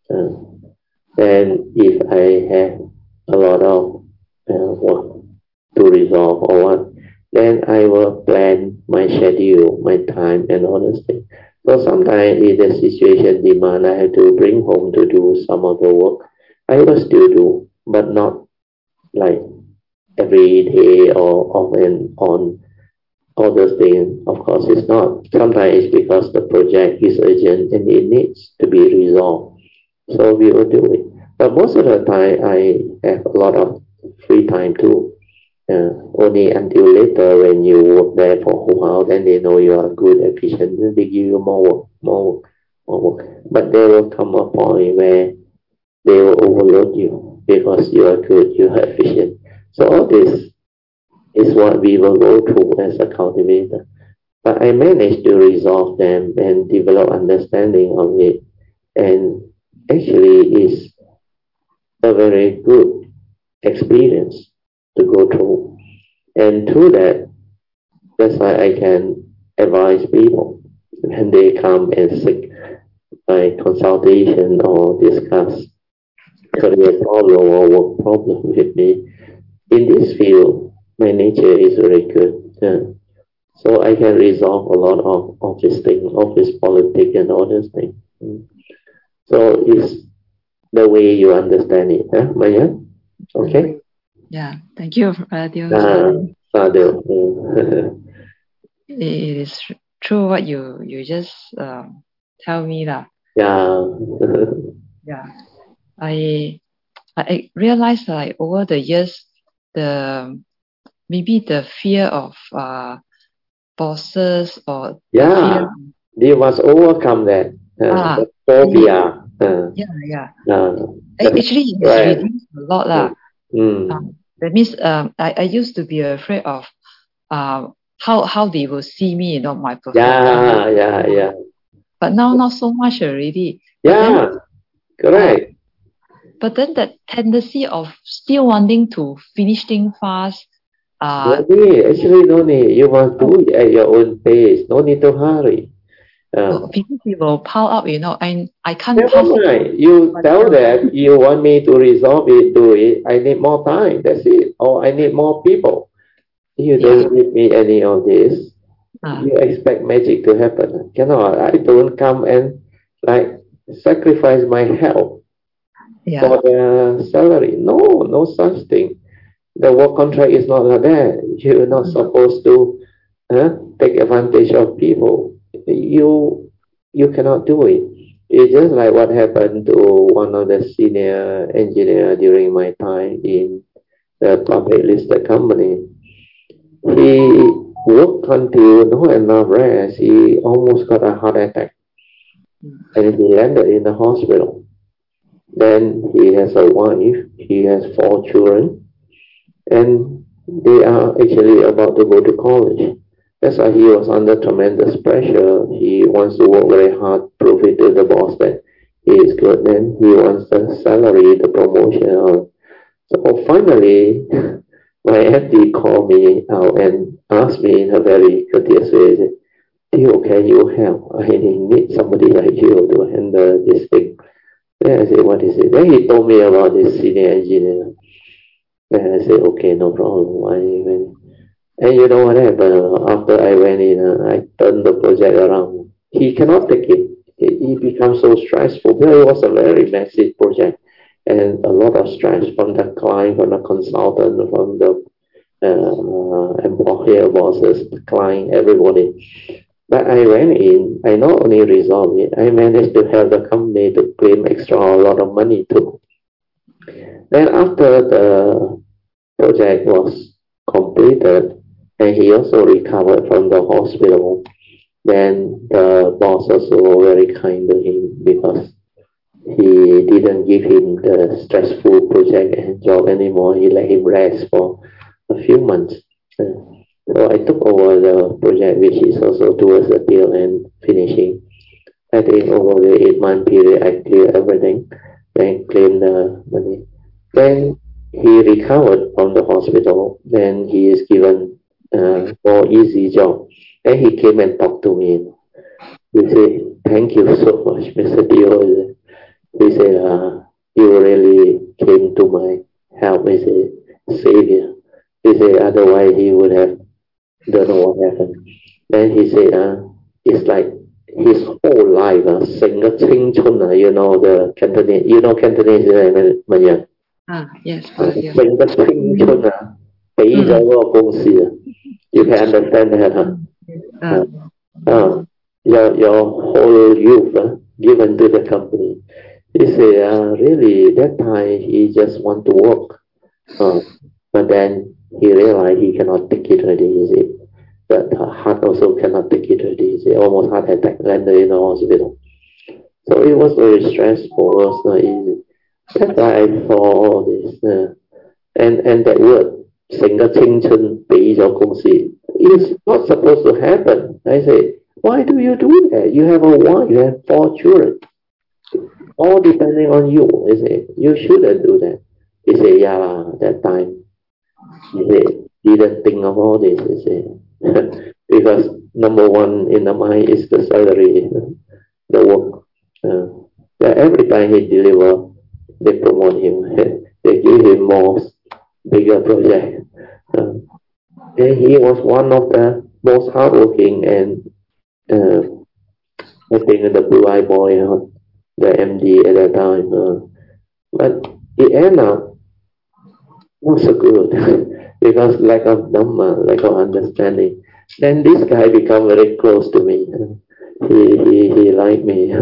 Then if I have a lot of work to resolve or what, then I will plan my schedule, my time and all those things. So sometimes if the situation demand I have to bring home to do some of the work, I will still do, but not like every day or off and on all those things. Of course it's not. Sometimes it's because the project is urgent and it needs to be resolved. So we will do it. But most of the time I have a lot of free time too. Only until later when you work there for a whole hour, then they know you are good, efficient, then they give you more work. But there will come a point where they will overload you because you are good, you are efficient. So all this is what we will go through as a cultivator. But I managed to resolve them and develop understanding of it. And actually it's a very good experience to go through. And through that, that's why I can advise people when they come and seek my consultation or discuss career problem or work problem with me. In this field, my nature is very good. So I can resolve a lot of this thing, office politics and all those things. So it's the way you understand it, Maya? Okay? Yeah, thank you, Radyo. It is true what you just tell me that. Yeah. Yeah. I realized like over the years, maybe the fear of bosses or fear. You must overcome that. The phobia. Actually, it's reduced a lot lah. That means I used to be afraid of how they will see me, my performance. Yeah. But now not so much already. Yeah, correct. But then that tendency of still wanting to finish things fast. No need. Actually, no need. You must do it at your own pace. No need to hurry. Because it will pile up, I can't Never pass mind. it. You tell them you want me to resolve it, do it. I need more time. That's it. Or I need more people. You don't give me any of this. You expect magic to happen. Cannot. I don't come and sacrifice my health for the salary. No, no such thing. The work contract is not like that. You're not supposed to take advantage of people. You cannot do it. It's just like what happened to one of the senior engineer during my time in the public listed company. He worked until not enough rest. He almost got a heart attack, and he landed in the hospital. Then he has a wife. He has 4 children, and they are actually about to go to college. That's why he was under tremendous pressure. He wants to work very hard, prove it to the boss that he is good. Then he wants the salary, the promotion. So finally, my FD called me out and asked me in a very courteous way, Theo, can you help? I need somebody like you to handle this thing. Then I said, what is it? Then he told me about this senior engineer. Then I said, okay, no problem. And you know what happened? After I went in, I turned the project around. He cannot take it. It becomes so stressful. It was a very massive project and a lot of stress from the client, from the consultant, from the employer bosses, the client, everybody. But I went in, I not only resolved it, I managed to help the company to claim extra a lot of money too. Then after the project was completed, and he also recovered from the hospital, then the boss also very kind to him because he didn't give him the stressful project and job anymore. He let him rest for a few months. So I took over the project, which is also towards the tail end finishing. I think over the 8-month period, I cleared everything, then claimed the money. Then he recovered from the hospital. Then he is given more easy job. Then he came and talked to me. He said, thank you so much, Mr. Teo. He said, you really came to my help. He said, savior. He said, otherwise he would have don't know what happened. Then he said, it's like his whole life, you know the Cantonese, you know Cantonese, Manyan? Yes. 成個青春啊，俾咗嗰個公司啊。You can understand that, your whole youth given to the company. He said, really, that time he just want to work. But then he realized he cannot take it already, you see. That heart also cannot take it already, you see. Almost heart attack, landed in the hospital. So it was very stressful, it was not easy. That's why I saw all this. And that word, 成個青春俾咗公司, is not supposed to happen. I say, why do you do that? You have a wife, you have 4 children. All depending on you. I say, you shouldn't do that. He say, yeah, that time. He say, didn't think of all this. He say, because number one in the mind is the salary, the work. Every time he deliver, they promote him. They give him more bigger project. And he was one of the most hardworking and I think the blue-eyed boy, the MD at that time. But it ended up not so good because lack of dhamma, lack of understanding. Then this guy become very close to me. He liked me.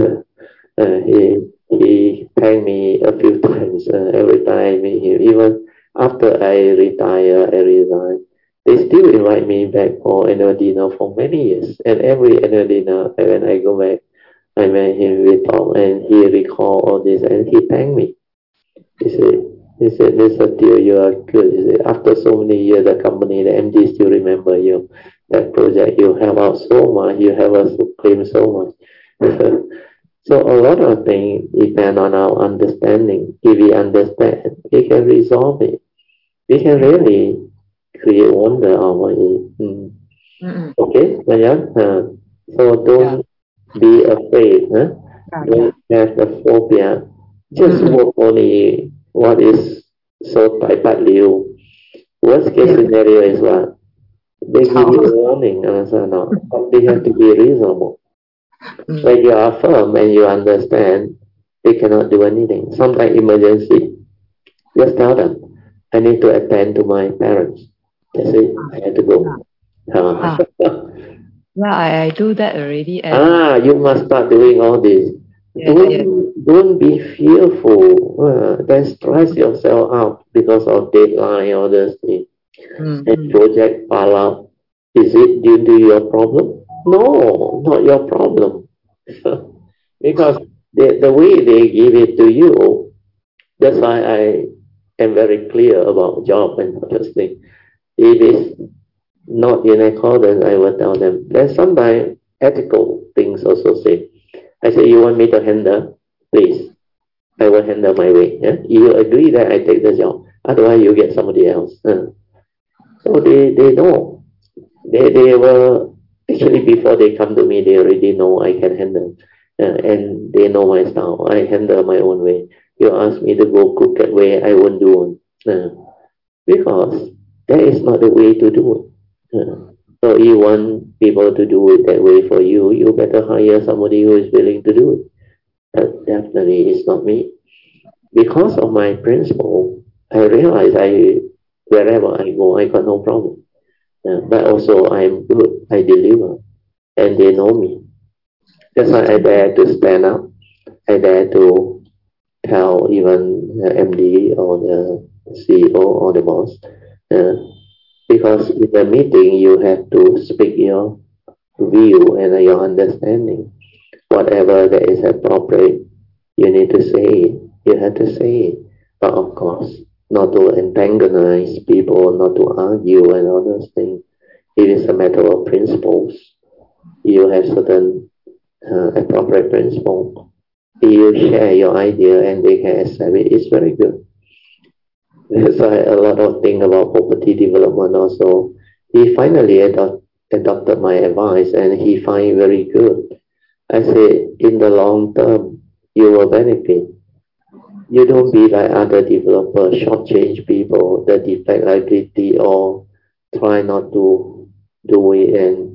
He thanked me a few times every time I meet him. Even after I retire, I resign, they still invite me back for annual dinner for many years. And every annual dinner, when I go back, I met him, we talk, and he recalled all this, and he thanked me. He said, Mr. Teo, you are good. He said, after so many years, the company, the MD still remember you. That project, you help out so much, you help us to claim so much. So a lot of things depend on our understanding. If we understand, we can resolve it. We can really create wonder over it. Okay, Mayan? So don't be afraid. Don't have the phobia. Just work only what is so tai liu. Worst case scenario is what? They give you a warning, but they have to be reasonable. When you are firm and you understand, they cannot do anything. Sometimes emergency, just tell them, I need to attend to my parents. That's it. I have to go. Yeah, I do that already. You must start doing all this. Don't be fearful. Then stress yourself out because of deadline or this thing. And project pile up. Is it due to your problem? No, not your problem. Because the way they give it to you, that's why I am very clear about job and other things. If it's not in accordance, I will tell them. Then sometimes ethical things also say. I say, you want me to handle? Please, I will handle my way. Yeah? You agree that I take the job. Otherwise, you get somebody else. So they know. They were, actually before they come to me, they already know I can handle. And they know my style. I handle my own way. You ask me to go crooked way, I won't do it. Because that is not the way to do it. So you want people to do it that way for you, you better hire somebody who is willing to do it. But definitely it's not me. Because of my principle, I realize wherever I go, I got no problem. But also I'm good, I deliver, and they know me. That's why I dare to stand up. I dare to tell even the MD or the CEO or the boss. Because in the meeting, you have to speak your view and your understanding. Whatever that is appropriate, you need to say it. You have to say it. But of course, not to antagonize people, not to argue and all those things. It is a matter of principles. You have certain appropriate principle. You share your idea and they can accept it. It's very good. That's why a lot of things about property development also. He finally adopted my advice and he find it very good. I say, in the long term, you will benefit. You don't be like other developers, shortchange people, the defect liability, or try not to do it and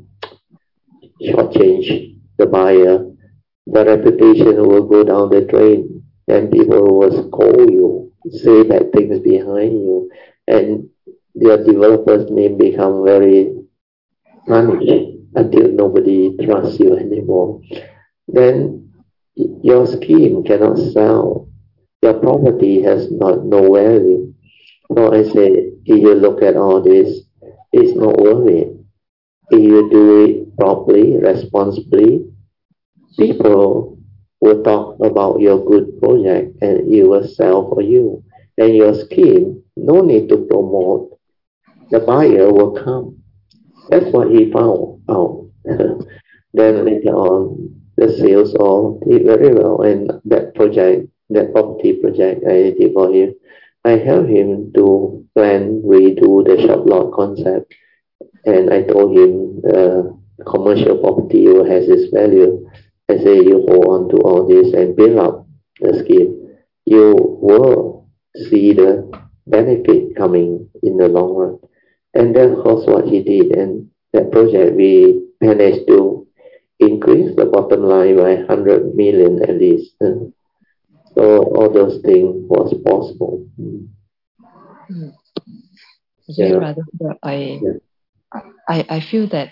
shortchange the buyer. The reputation will go down the drain, and people will scold you, say bad things behind you, and your developer's name become very tarnished until nobody trusts you anymore. Then your scheme cannot sell. Your property has no value. So I say, if you look at all this, it's not worth it. If you do it properly, responsibly, people will talk about your good project and it will sell for you. And your scheme, no need to promote. The buyer will come. That's what he found out. Then later on, the sales all did very well. And that project, that property project I did for him, I helped him to plan, redo the shop lot concept. And I told him commercial property has its value. I say you hold on to all this and build up the scheme. You will see the benefit coming in the long run. And that's also what he did. And that project, we managed to increase the bottom line by 100 million at least. So all those things was possible. Brother, I feel that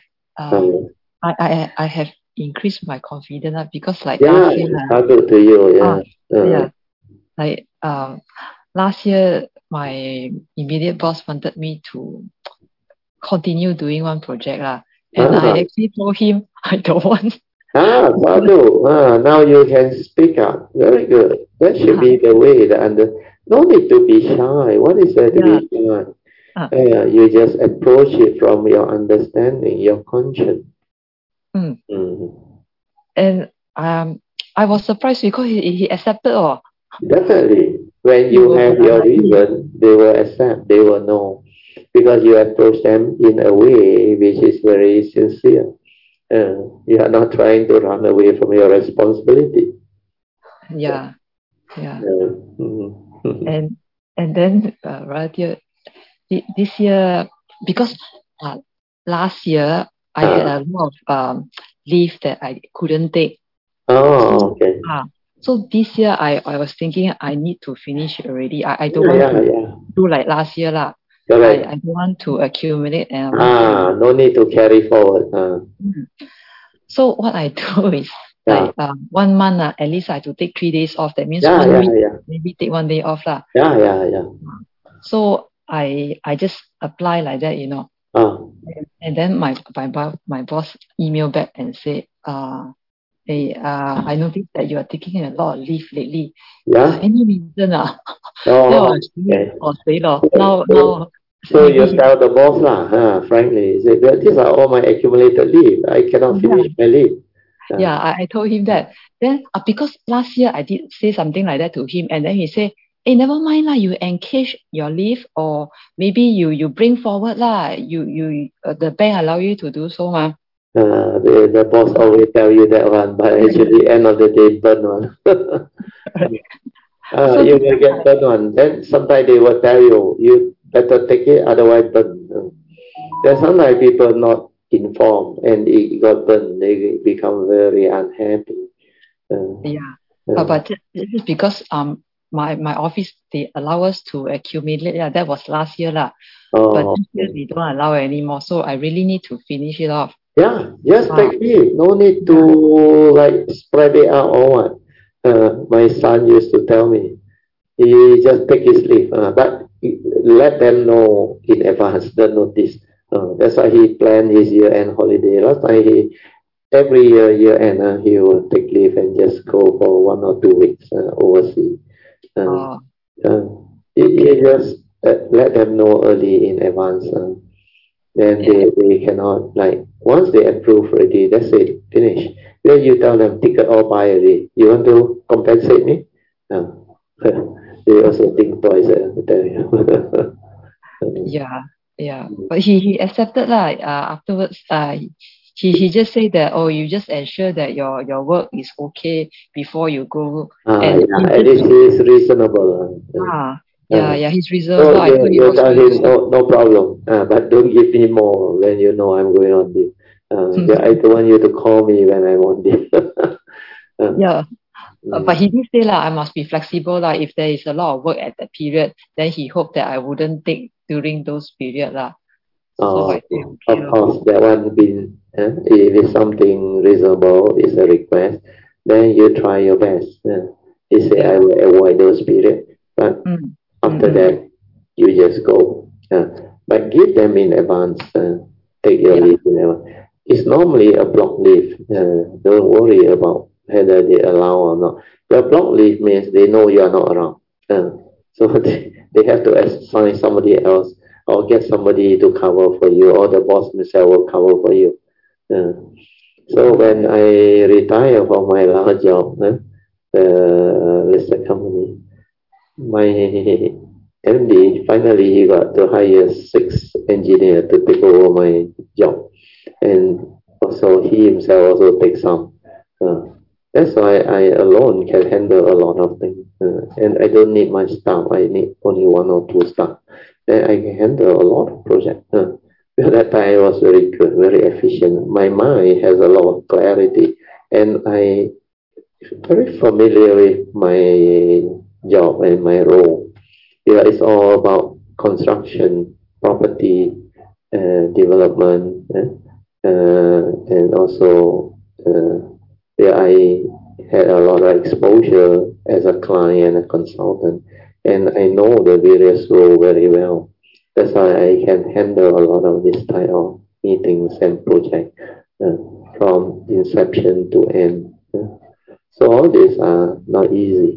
I have increased my confidence because like last year. Good to you. Like last year, my immediate boss wanted me to continue doing one project and I actually told him I don't want. Now you can speak up. Very good. That should be the way. No need to be shy. What is there to be shy? You just approach it from your understanding, your conscience. And I was surprised because he accepted. Oh. Definitely. When you have your reason, they will accept, they will know. Because you approach them in a way which is very sincere. You are not trying to run away from your responsibility. Yeah. Mm-hmm. And then this year, because last year I had a lot of leave that I couldn't take. Oh, okay. So this year I was thinking I need to finish it already. I don't want to do like last year lah. I don't want to accumulate and no need to carry forward. So what I do is like 1 month at least I have to take 3 days off. That means 1 week maybe take 1 day off lah. So I just apply like that, you know. And then my boss emailed back and said, hey, I noticed that you are taking a lot of leave lately. Any reason? Now So you tell the boss lah, frankly, say, these are all my accumulated leave. I cannot finish my leave. I told him that. Then because last year I did say something like that to him, and then he said, hey, never mind lah, you encash your leave, or maybe you bring forward lah. You the bank allow you to do so, ma. The boss always tell you that one, but actually end of the day burn one. You will get burn one. Then sometimes they will tell you, you better take it, otherwise burn. Then sometimes people not informed and it got burned. They become very unhappy. But this is because my office, they allow us to accumulate. Yeah, that was last year lah. But this year they don't allow anymore. So I really need to finish it off. Just take leave. No need to like spread it out or what. My son used to tell me, he just take his leave, but let them know in advance, the notice. That's why he planned his year-end holiday. Last time every year-end, he will take leave and just go for 1 or 2 weeks overseas. You just let them know early in advance. Then they cannot, like, once they approve already, that's it, finish. Then you tell them, ticket all buy already. You want to compensate me? They also think twice, I tell you. But he accepted lah. Afterwards, he just said that, oh, you just ensure that your work is okay before you go. At least he is reasonable. He's reasonable. So you tell him, no problem, but don't give me more when you know I'm going on leave. I don't want you to call me when I'm on leave. But he did say I must be flexible lah. If there is a lot of work at that period, then he hoped that I wouldn't take during those period lah. Of course, that one been if it's something reasonable, it's a request, then you try your best. He said I will avoid those periods, but after that you just go. But give them in advance. Take your leave in advance. It's normally a block leave. Don't worry about whether they allow or not. The block leave means they know you are not around. So they have to assign somebody else or get somebody to cover for you, or the boss himself will cover for you. So when I retire from my last job, listed company, my MD, finally he got to hire 6 engineers to take over my job. And also he himself also takes some. That's why I alone can handle a lot of things. And I don't need much staff. I need only 1 or 2 staff. Then I can handle a lot of projects. At that time I was very good, very efficient. My mind has a lot of clarity. And I very familiar with my job and my role. It's all about construction, property, development, and also I had a lot of exposure as a client and a consultant, and I know the various roles very well. That's why I can handle a lot of this type of meetings and projects from inception to end. So all these are not easy.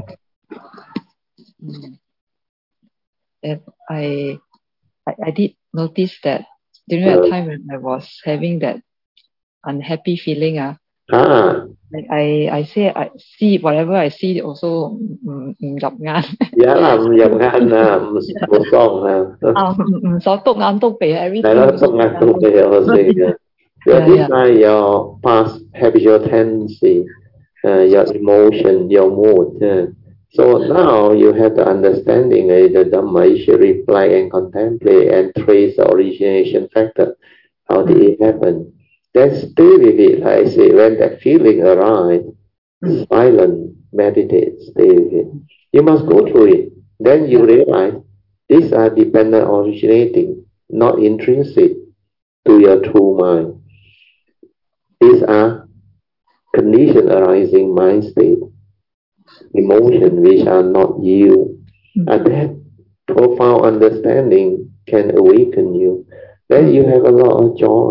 And I did notice that during that time when I was having that unhappy feeling, I say I see whatever I see also 唔入眼。 Dạ là唔入眼啊，冇爽啊。 唔所篤眼篤鼻 everything。係咯，篤眼篤鼻我識嘅。These are your past habitual tendency, your emotion, your mood. So now you have the understanding the Dhamma, you should reflect and contemplate and trace the origination factor. How did it happen? Then stay with it, like I say, when that feeling arrives, silent, meditate, stay with it. You must go through it. Then you realize these are dependent originating, not intrinsic to your true mind. These are condition arising mind state, emotion which are not you. And that profound understanding can awaken you. Then you have a lot of joy.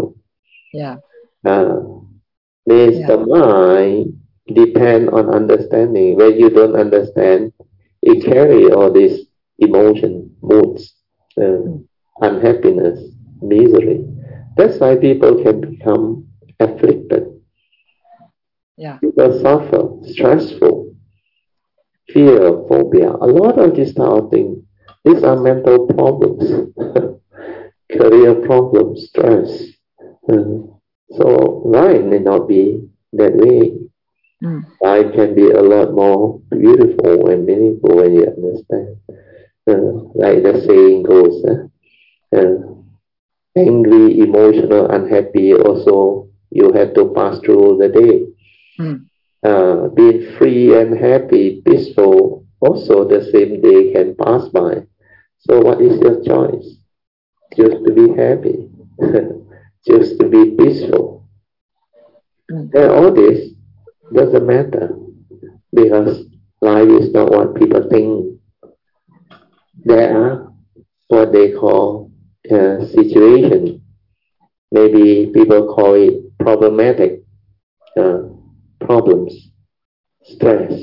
The mind depend on understanding. When you don't understand, it carry all these emotion, moods, unhappiness, misery. That's why people can become afflicted. People suffer, stressful, fear, phobia, a lot of these type of things. These are mental problems, career problems, stress. So life may not be that way. Life can be a lot more beautiful and meaningful when you understand. Like the saying goes, angry, emotional, unhappy, also you have to pass through the day. Being free and happy, peaceful, also the same day can pass by. So what is your choice? Just to be happy, just to be peaceful. And all this doesn't matter because life is not what people think. There are what they call situation. Maybe people call it problematic problems, stress,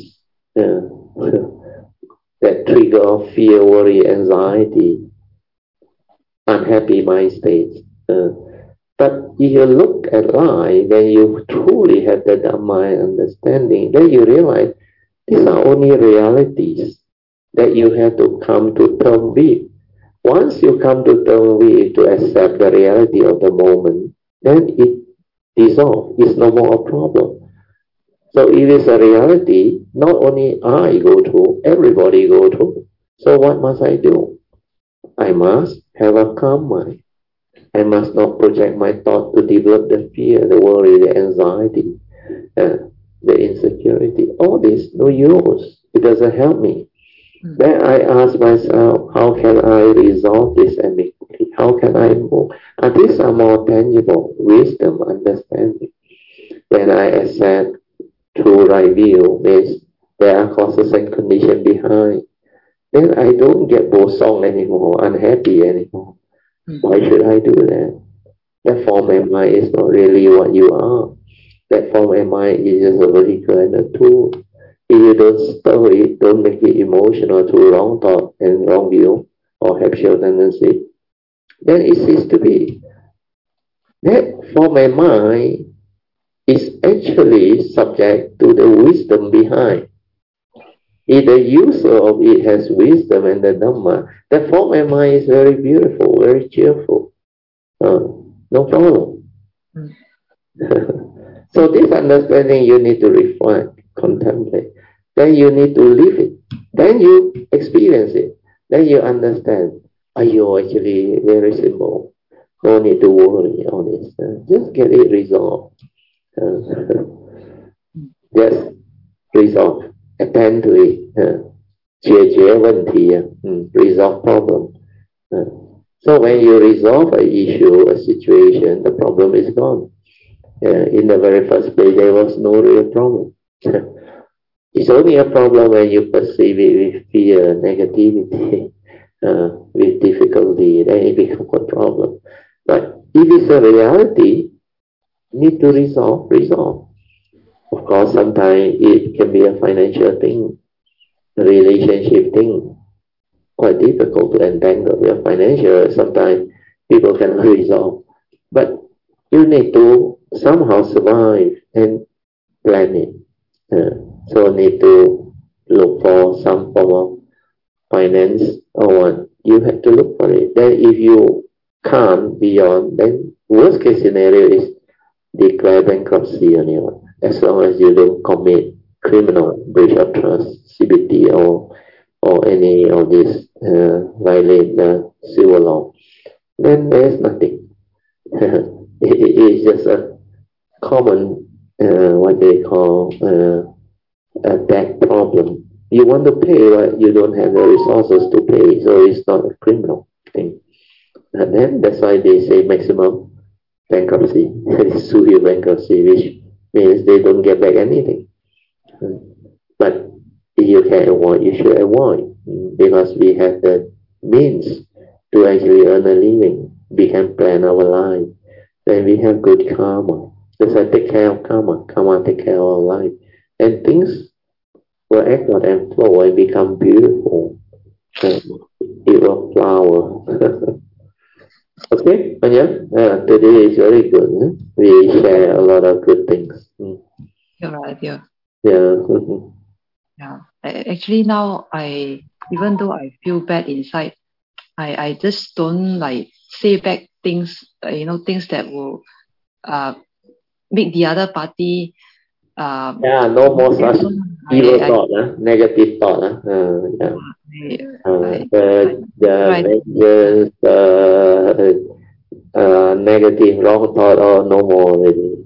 that trigger of fear, worry, anxiety, unhappy mind states. But if you look at life, when you truly have the Dhamma understanding, then you realize these are only realities that you have to come to terms with. Once you come to terms with, to accept the reality of the moment, then it dissolves. It's no more a problem. So if it's a reality, not only I go through, everybody go through. So what must I do? I must have a calm mind. I must not project my thought to develop the fear, the worry, the anxiety, the insecurity. All this, no use. It doesn't help me. Then I ask myself, how can I resolve this ambiguity? How can I move? And these are more tangible, wisdom, understanding. When I accept true right view, means there are causes and conditions behind. Then I don't get bored anymore, unhappy anymore. Why should I do that? That form and mind is not really what you are. That form and mind is just a vehicle and a tool. If you don't stir it, don't make it emotional to wrong thought and wrong view or habitual tendency, then it ceases to be. That form and mind is actually subject to the wisdom behind. If the user of it has wisdom and the Dhamma, the form and mind is very beautiful, very cheerful. No problem. So this understanding you need to reflect, contemplate. Then you need to live it. Then you experience it. Then you understand. Actually very simple. No need to worry on this. Just get it resolved. Just resolve. Attend to it. 解决问题, resolve problem. So when you resolve an issue, a situation, the problem is gone. In the very first place, there was no real problem. It's only a problem when you perceive it with fear, negativity, with difficulty, then it becomes a problem. But if it's a reality, need to resolve. Of course, sometimes it can be a financial thing, a relationship thing, quite difficult to entangle with financial. Sometimes people can resolve, but you need to somehow survive and plan it. So need to look for some form of finance or what. You have to look for it. Then if you can't beyond, then worst case scenario is declare bankruptcy on you. As long as you don't commit criminal breach of trust, CBT, or any of these violate the civil law, then there's nothing. It is just a common what they call a debt problem. You want to pay, but you don't have the resources to pay, so it's not a criminal thing. And then that's why they say maximum bankruptcy, severe bankruptcy, which means they don't get back anything. But you can avoid, you should avoid, because we have the means to actually earn a living. We can plan our life. Then we have good karma. That's why take care of karma. Karma take care of our life. And things will act out and flow and become beautiful. It will flower. Okay, Anya? Today is very good. We share a lot of good things. You're right, yeah. Yeah. Yeah. Actually, now even though I feel bad inside, I just don't like say back things, things that will make the other party. No more such evil thought, negative thought. Negative wrong thought, no more already.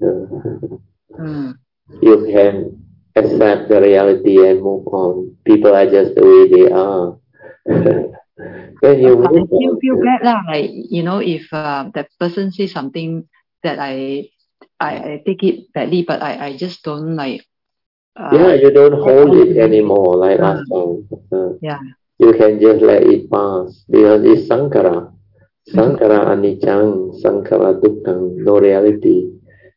You can accept the reality and move on. People are just the way they are. Then you move on. I feel bad lah. Like, if that person says something that I take it badly, but I just don't like. You don't hold it anymore like last time. You can just let it pass because it's Sankara. Sankara anicang, Sankara dukkang, no reality.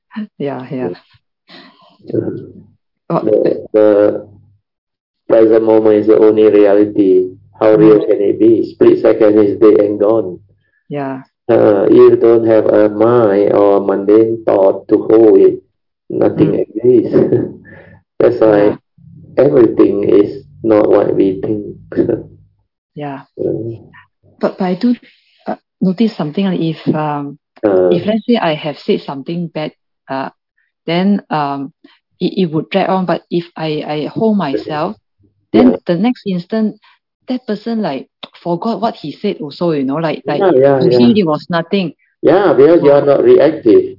The present moment is the only reality. How real can it be? Split second is dead and gone. You don't have a mind or a mundane thought to hold it. Nothing exists. That's why everything is not what we think. But I do notice something. If let's say I have said something bad, then it would drag on. But if I hold myself, then the next instant that person like forgot what he said also, like to him it was nothing. Because you are not reactive.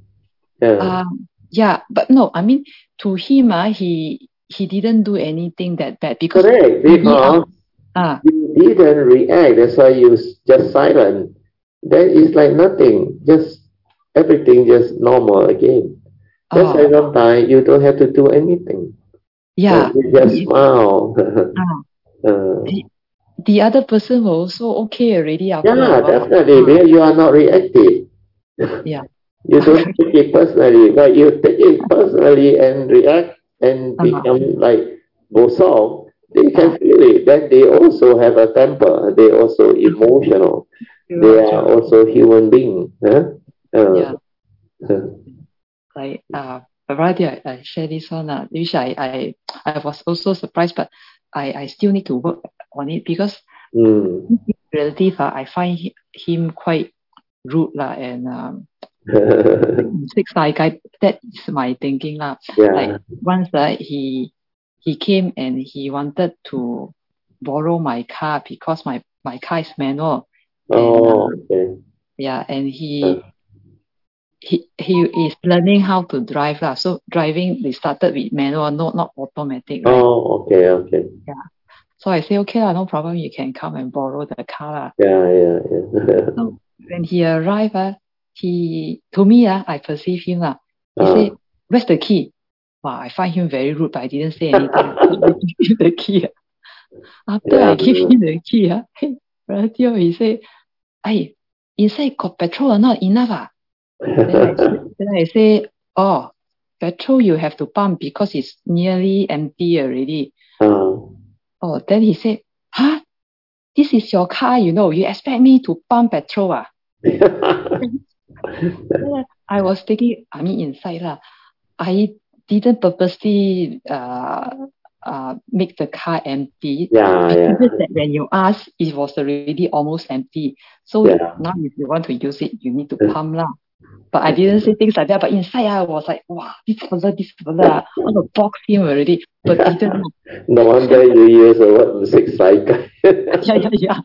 But no, I mean to him, he didn't do anything that bad because correct, because you didn't react. That's why you just silent. Then it's like nothing. Just everything just normal again. That's why sometimes you don't have to do anything. You just smile. The other person will also okay already after. Definitely. Because you are not reactive. You don't take it personally, but you take it personally and react and become like bosong. They can feel it. Then they also have a temper. They also emotional. They are also human beings. Like already I share this one. Which I was also surprised, but I still need to work on it because relative, I find him quite rude and six guy. That is my thinking lah. Like once he came and he wanted to borrow my car because my car is manual. And he is learning how to drive lah. So driving they started with manual, not automatic. Right? So I say okay lah, no problem. You can come and borrow the car lah. So when he arrived, to me I perceive him lah. He said, "Where's the key?" Wow, I find him very rude, but I didn't say anything. I give him the key. After I give him the key, he said, "Hey, inside got petrol or not? Enough Then I say, "Oh, petrol you have to pump because it's nearly empty already." Then he said, "Huh? This is your car, you expect me to pump petrol I was thinking, inside lah. I didn't purposely make the car empty. Yeah. Just that when you ask, it was already almost empty. So now if you want to use it, you need to pump lah. But I didn't say things like that. But inside I was like, wow, this fella, I want to box him already. But didn't. No wonder you use the word 6 cycle. Yeah.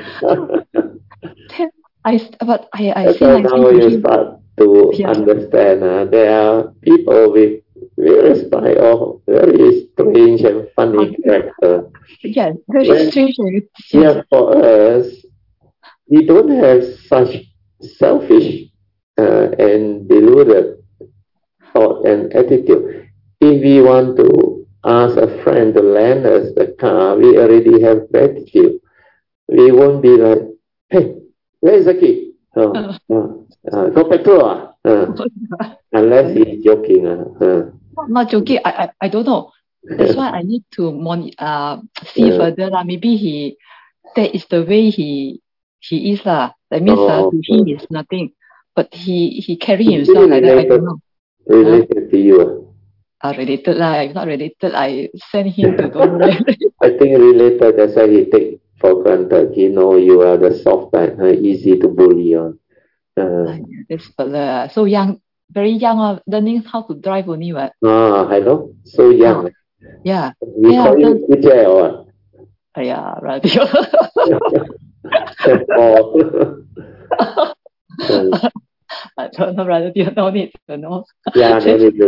I see now you start to understand there are people with various type of very strange and funny character. Yeah, very strange. Yeah, for us, we don't have such selfish and deluded thought and attitude. If we want to ask a friend to lend us the car, we already have gratitude. We won't be like, hey, where is the key? Go petrol. Unless he's joking. Not joking. I don't know. That's why I need to see further. Maybe that is the way he is. That means to him is nothing. But he carry himself like that. I don't know. Related to you. Related lah. If not related, I send him to don't. I think related. That's why he take for granted. He know you are the soft type, easy to bully on. This fella, so young, very young, learning how to drive only. What? I know. So young. Yeah. We call you teacher or what? Yeah, radio. I don't know, rather you no need to know. Yeah, no need to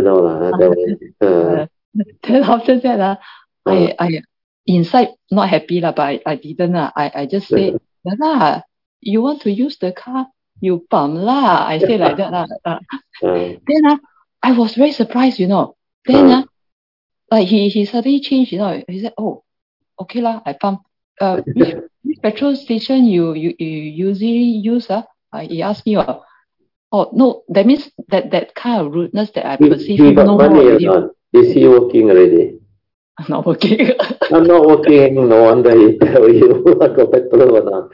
know. Then after that, I inside not happy but I didn't. I just say, you want to use the car, you bum lah. I say like that. Then I was very surprised, Then like he suddenly changed, He said, oh, okay lah, I pump. Which petrol station you usually use? He asked me, oh no, that means that kind of rudeness that I perceive no more already. Is he working already? Not working. I'm not working. No wonder he tell you go petrol or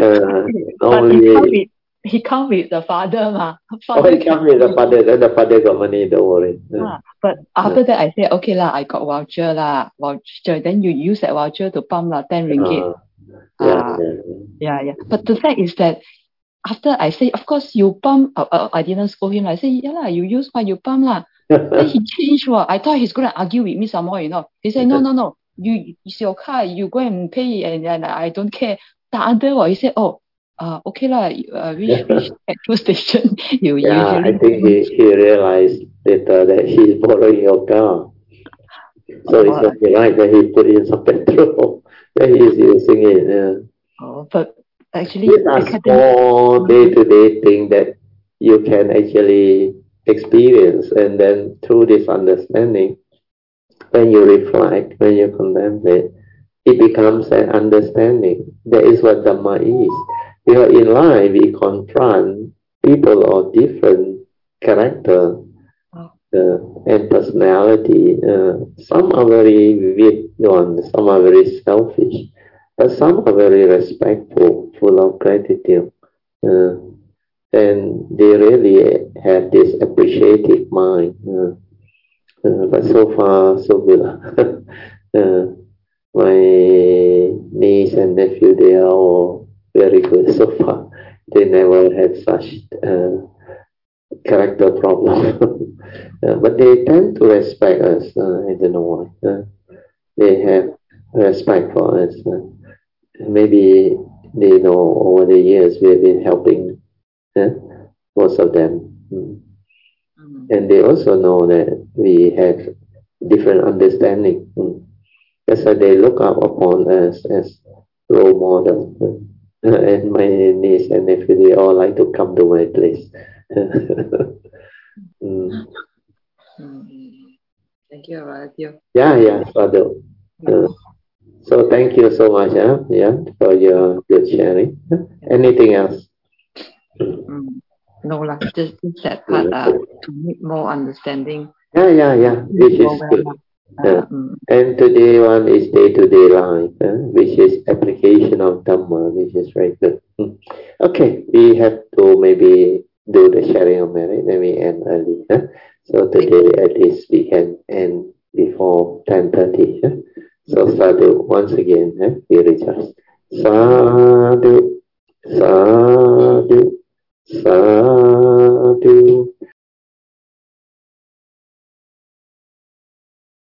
not. He come with the father, ma. He come with the father. Then the father got money. Don't worry. But after that, I said, okay lah, I got voucher lah. Then you use that voucher to pump 10 ringgit. Yeah. But the fact is that after I say, of course you pump. I didn't scold him. I say, yeah lah, you use you pump lah. Then he changed. I thought he's going to argue with me some more. He said, no. It's your car. You go and pay, and I don't care. The other he said, okay lah. Which petrol station you usually? I think he realized later that he's borrowing your car. So it's okay, right? That he put in some petrol. Then he's using it. Yeah. But actually, these are small day-to-day thing that you can actually experience, and then through this understanding, when you reflect, when you contemplate, it becomes an understanding. That is what Dhamma is. Because in life, we confront people of different character and personality. Some are very weak ones, some are very selfish, but some are very respectful, full of gratitude. And they really have this appreciative mind. But so far, so good. My niece and nephew, they are all very good so far. They never had such character problem. But they tend to respect us. I don't know why. They have respect for us. Maybe they know over the years we have been helping most of them. And they also know that we have different understanding. That's why they look up upon us as role models. And my niece and nephew, they all like to come to my place. Thank you, Radha. Yeah, Father. So thank you so much, for your good sharing. Anything else? No lah, just that part to make more understanding. Yeah, which is good. And today one is day-to-day life, which is application of Dhamma, which is very good. Okay, we have to maybe do the sharing of merit, then we end early. So today at least we can end before 10:30. Yeah? So sadhu, once again, we recharge. Sadhu, sadhu, sadhu.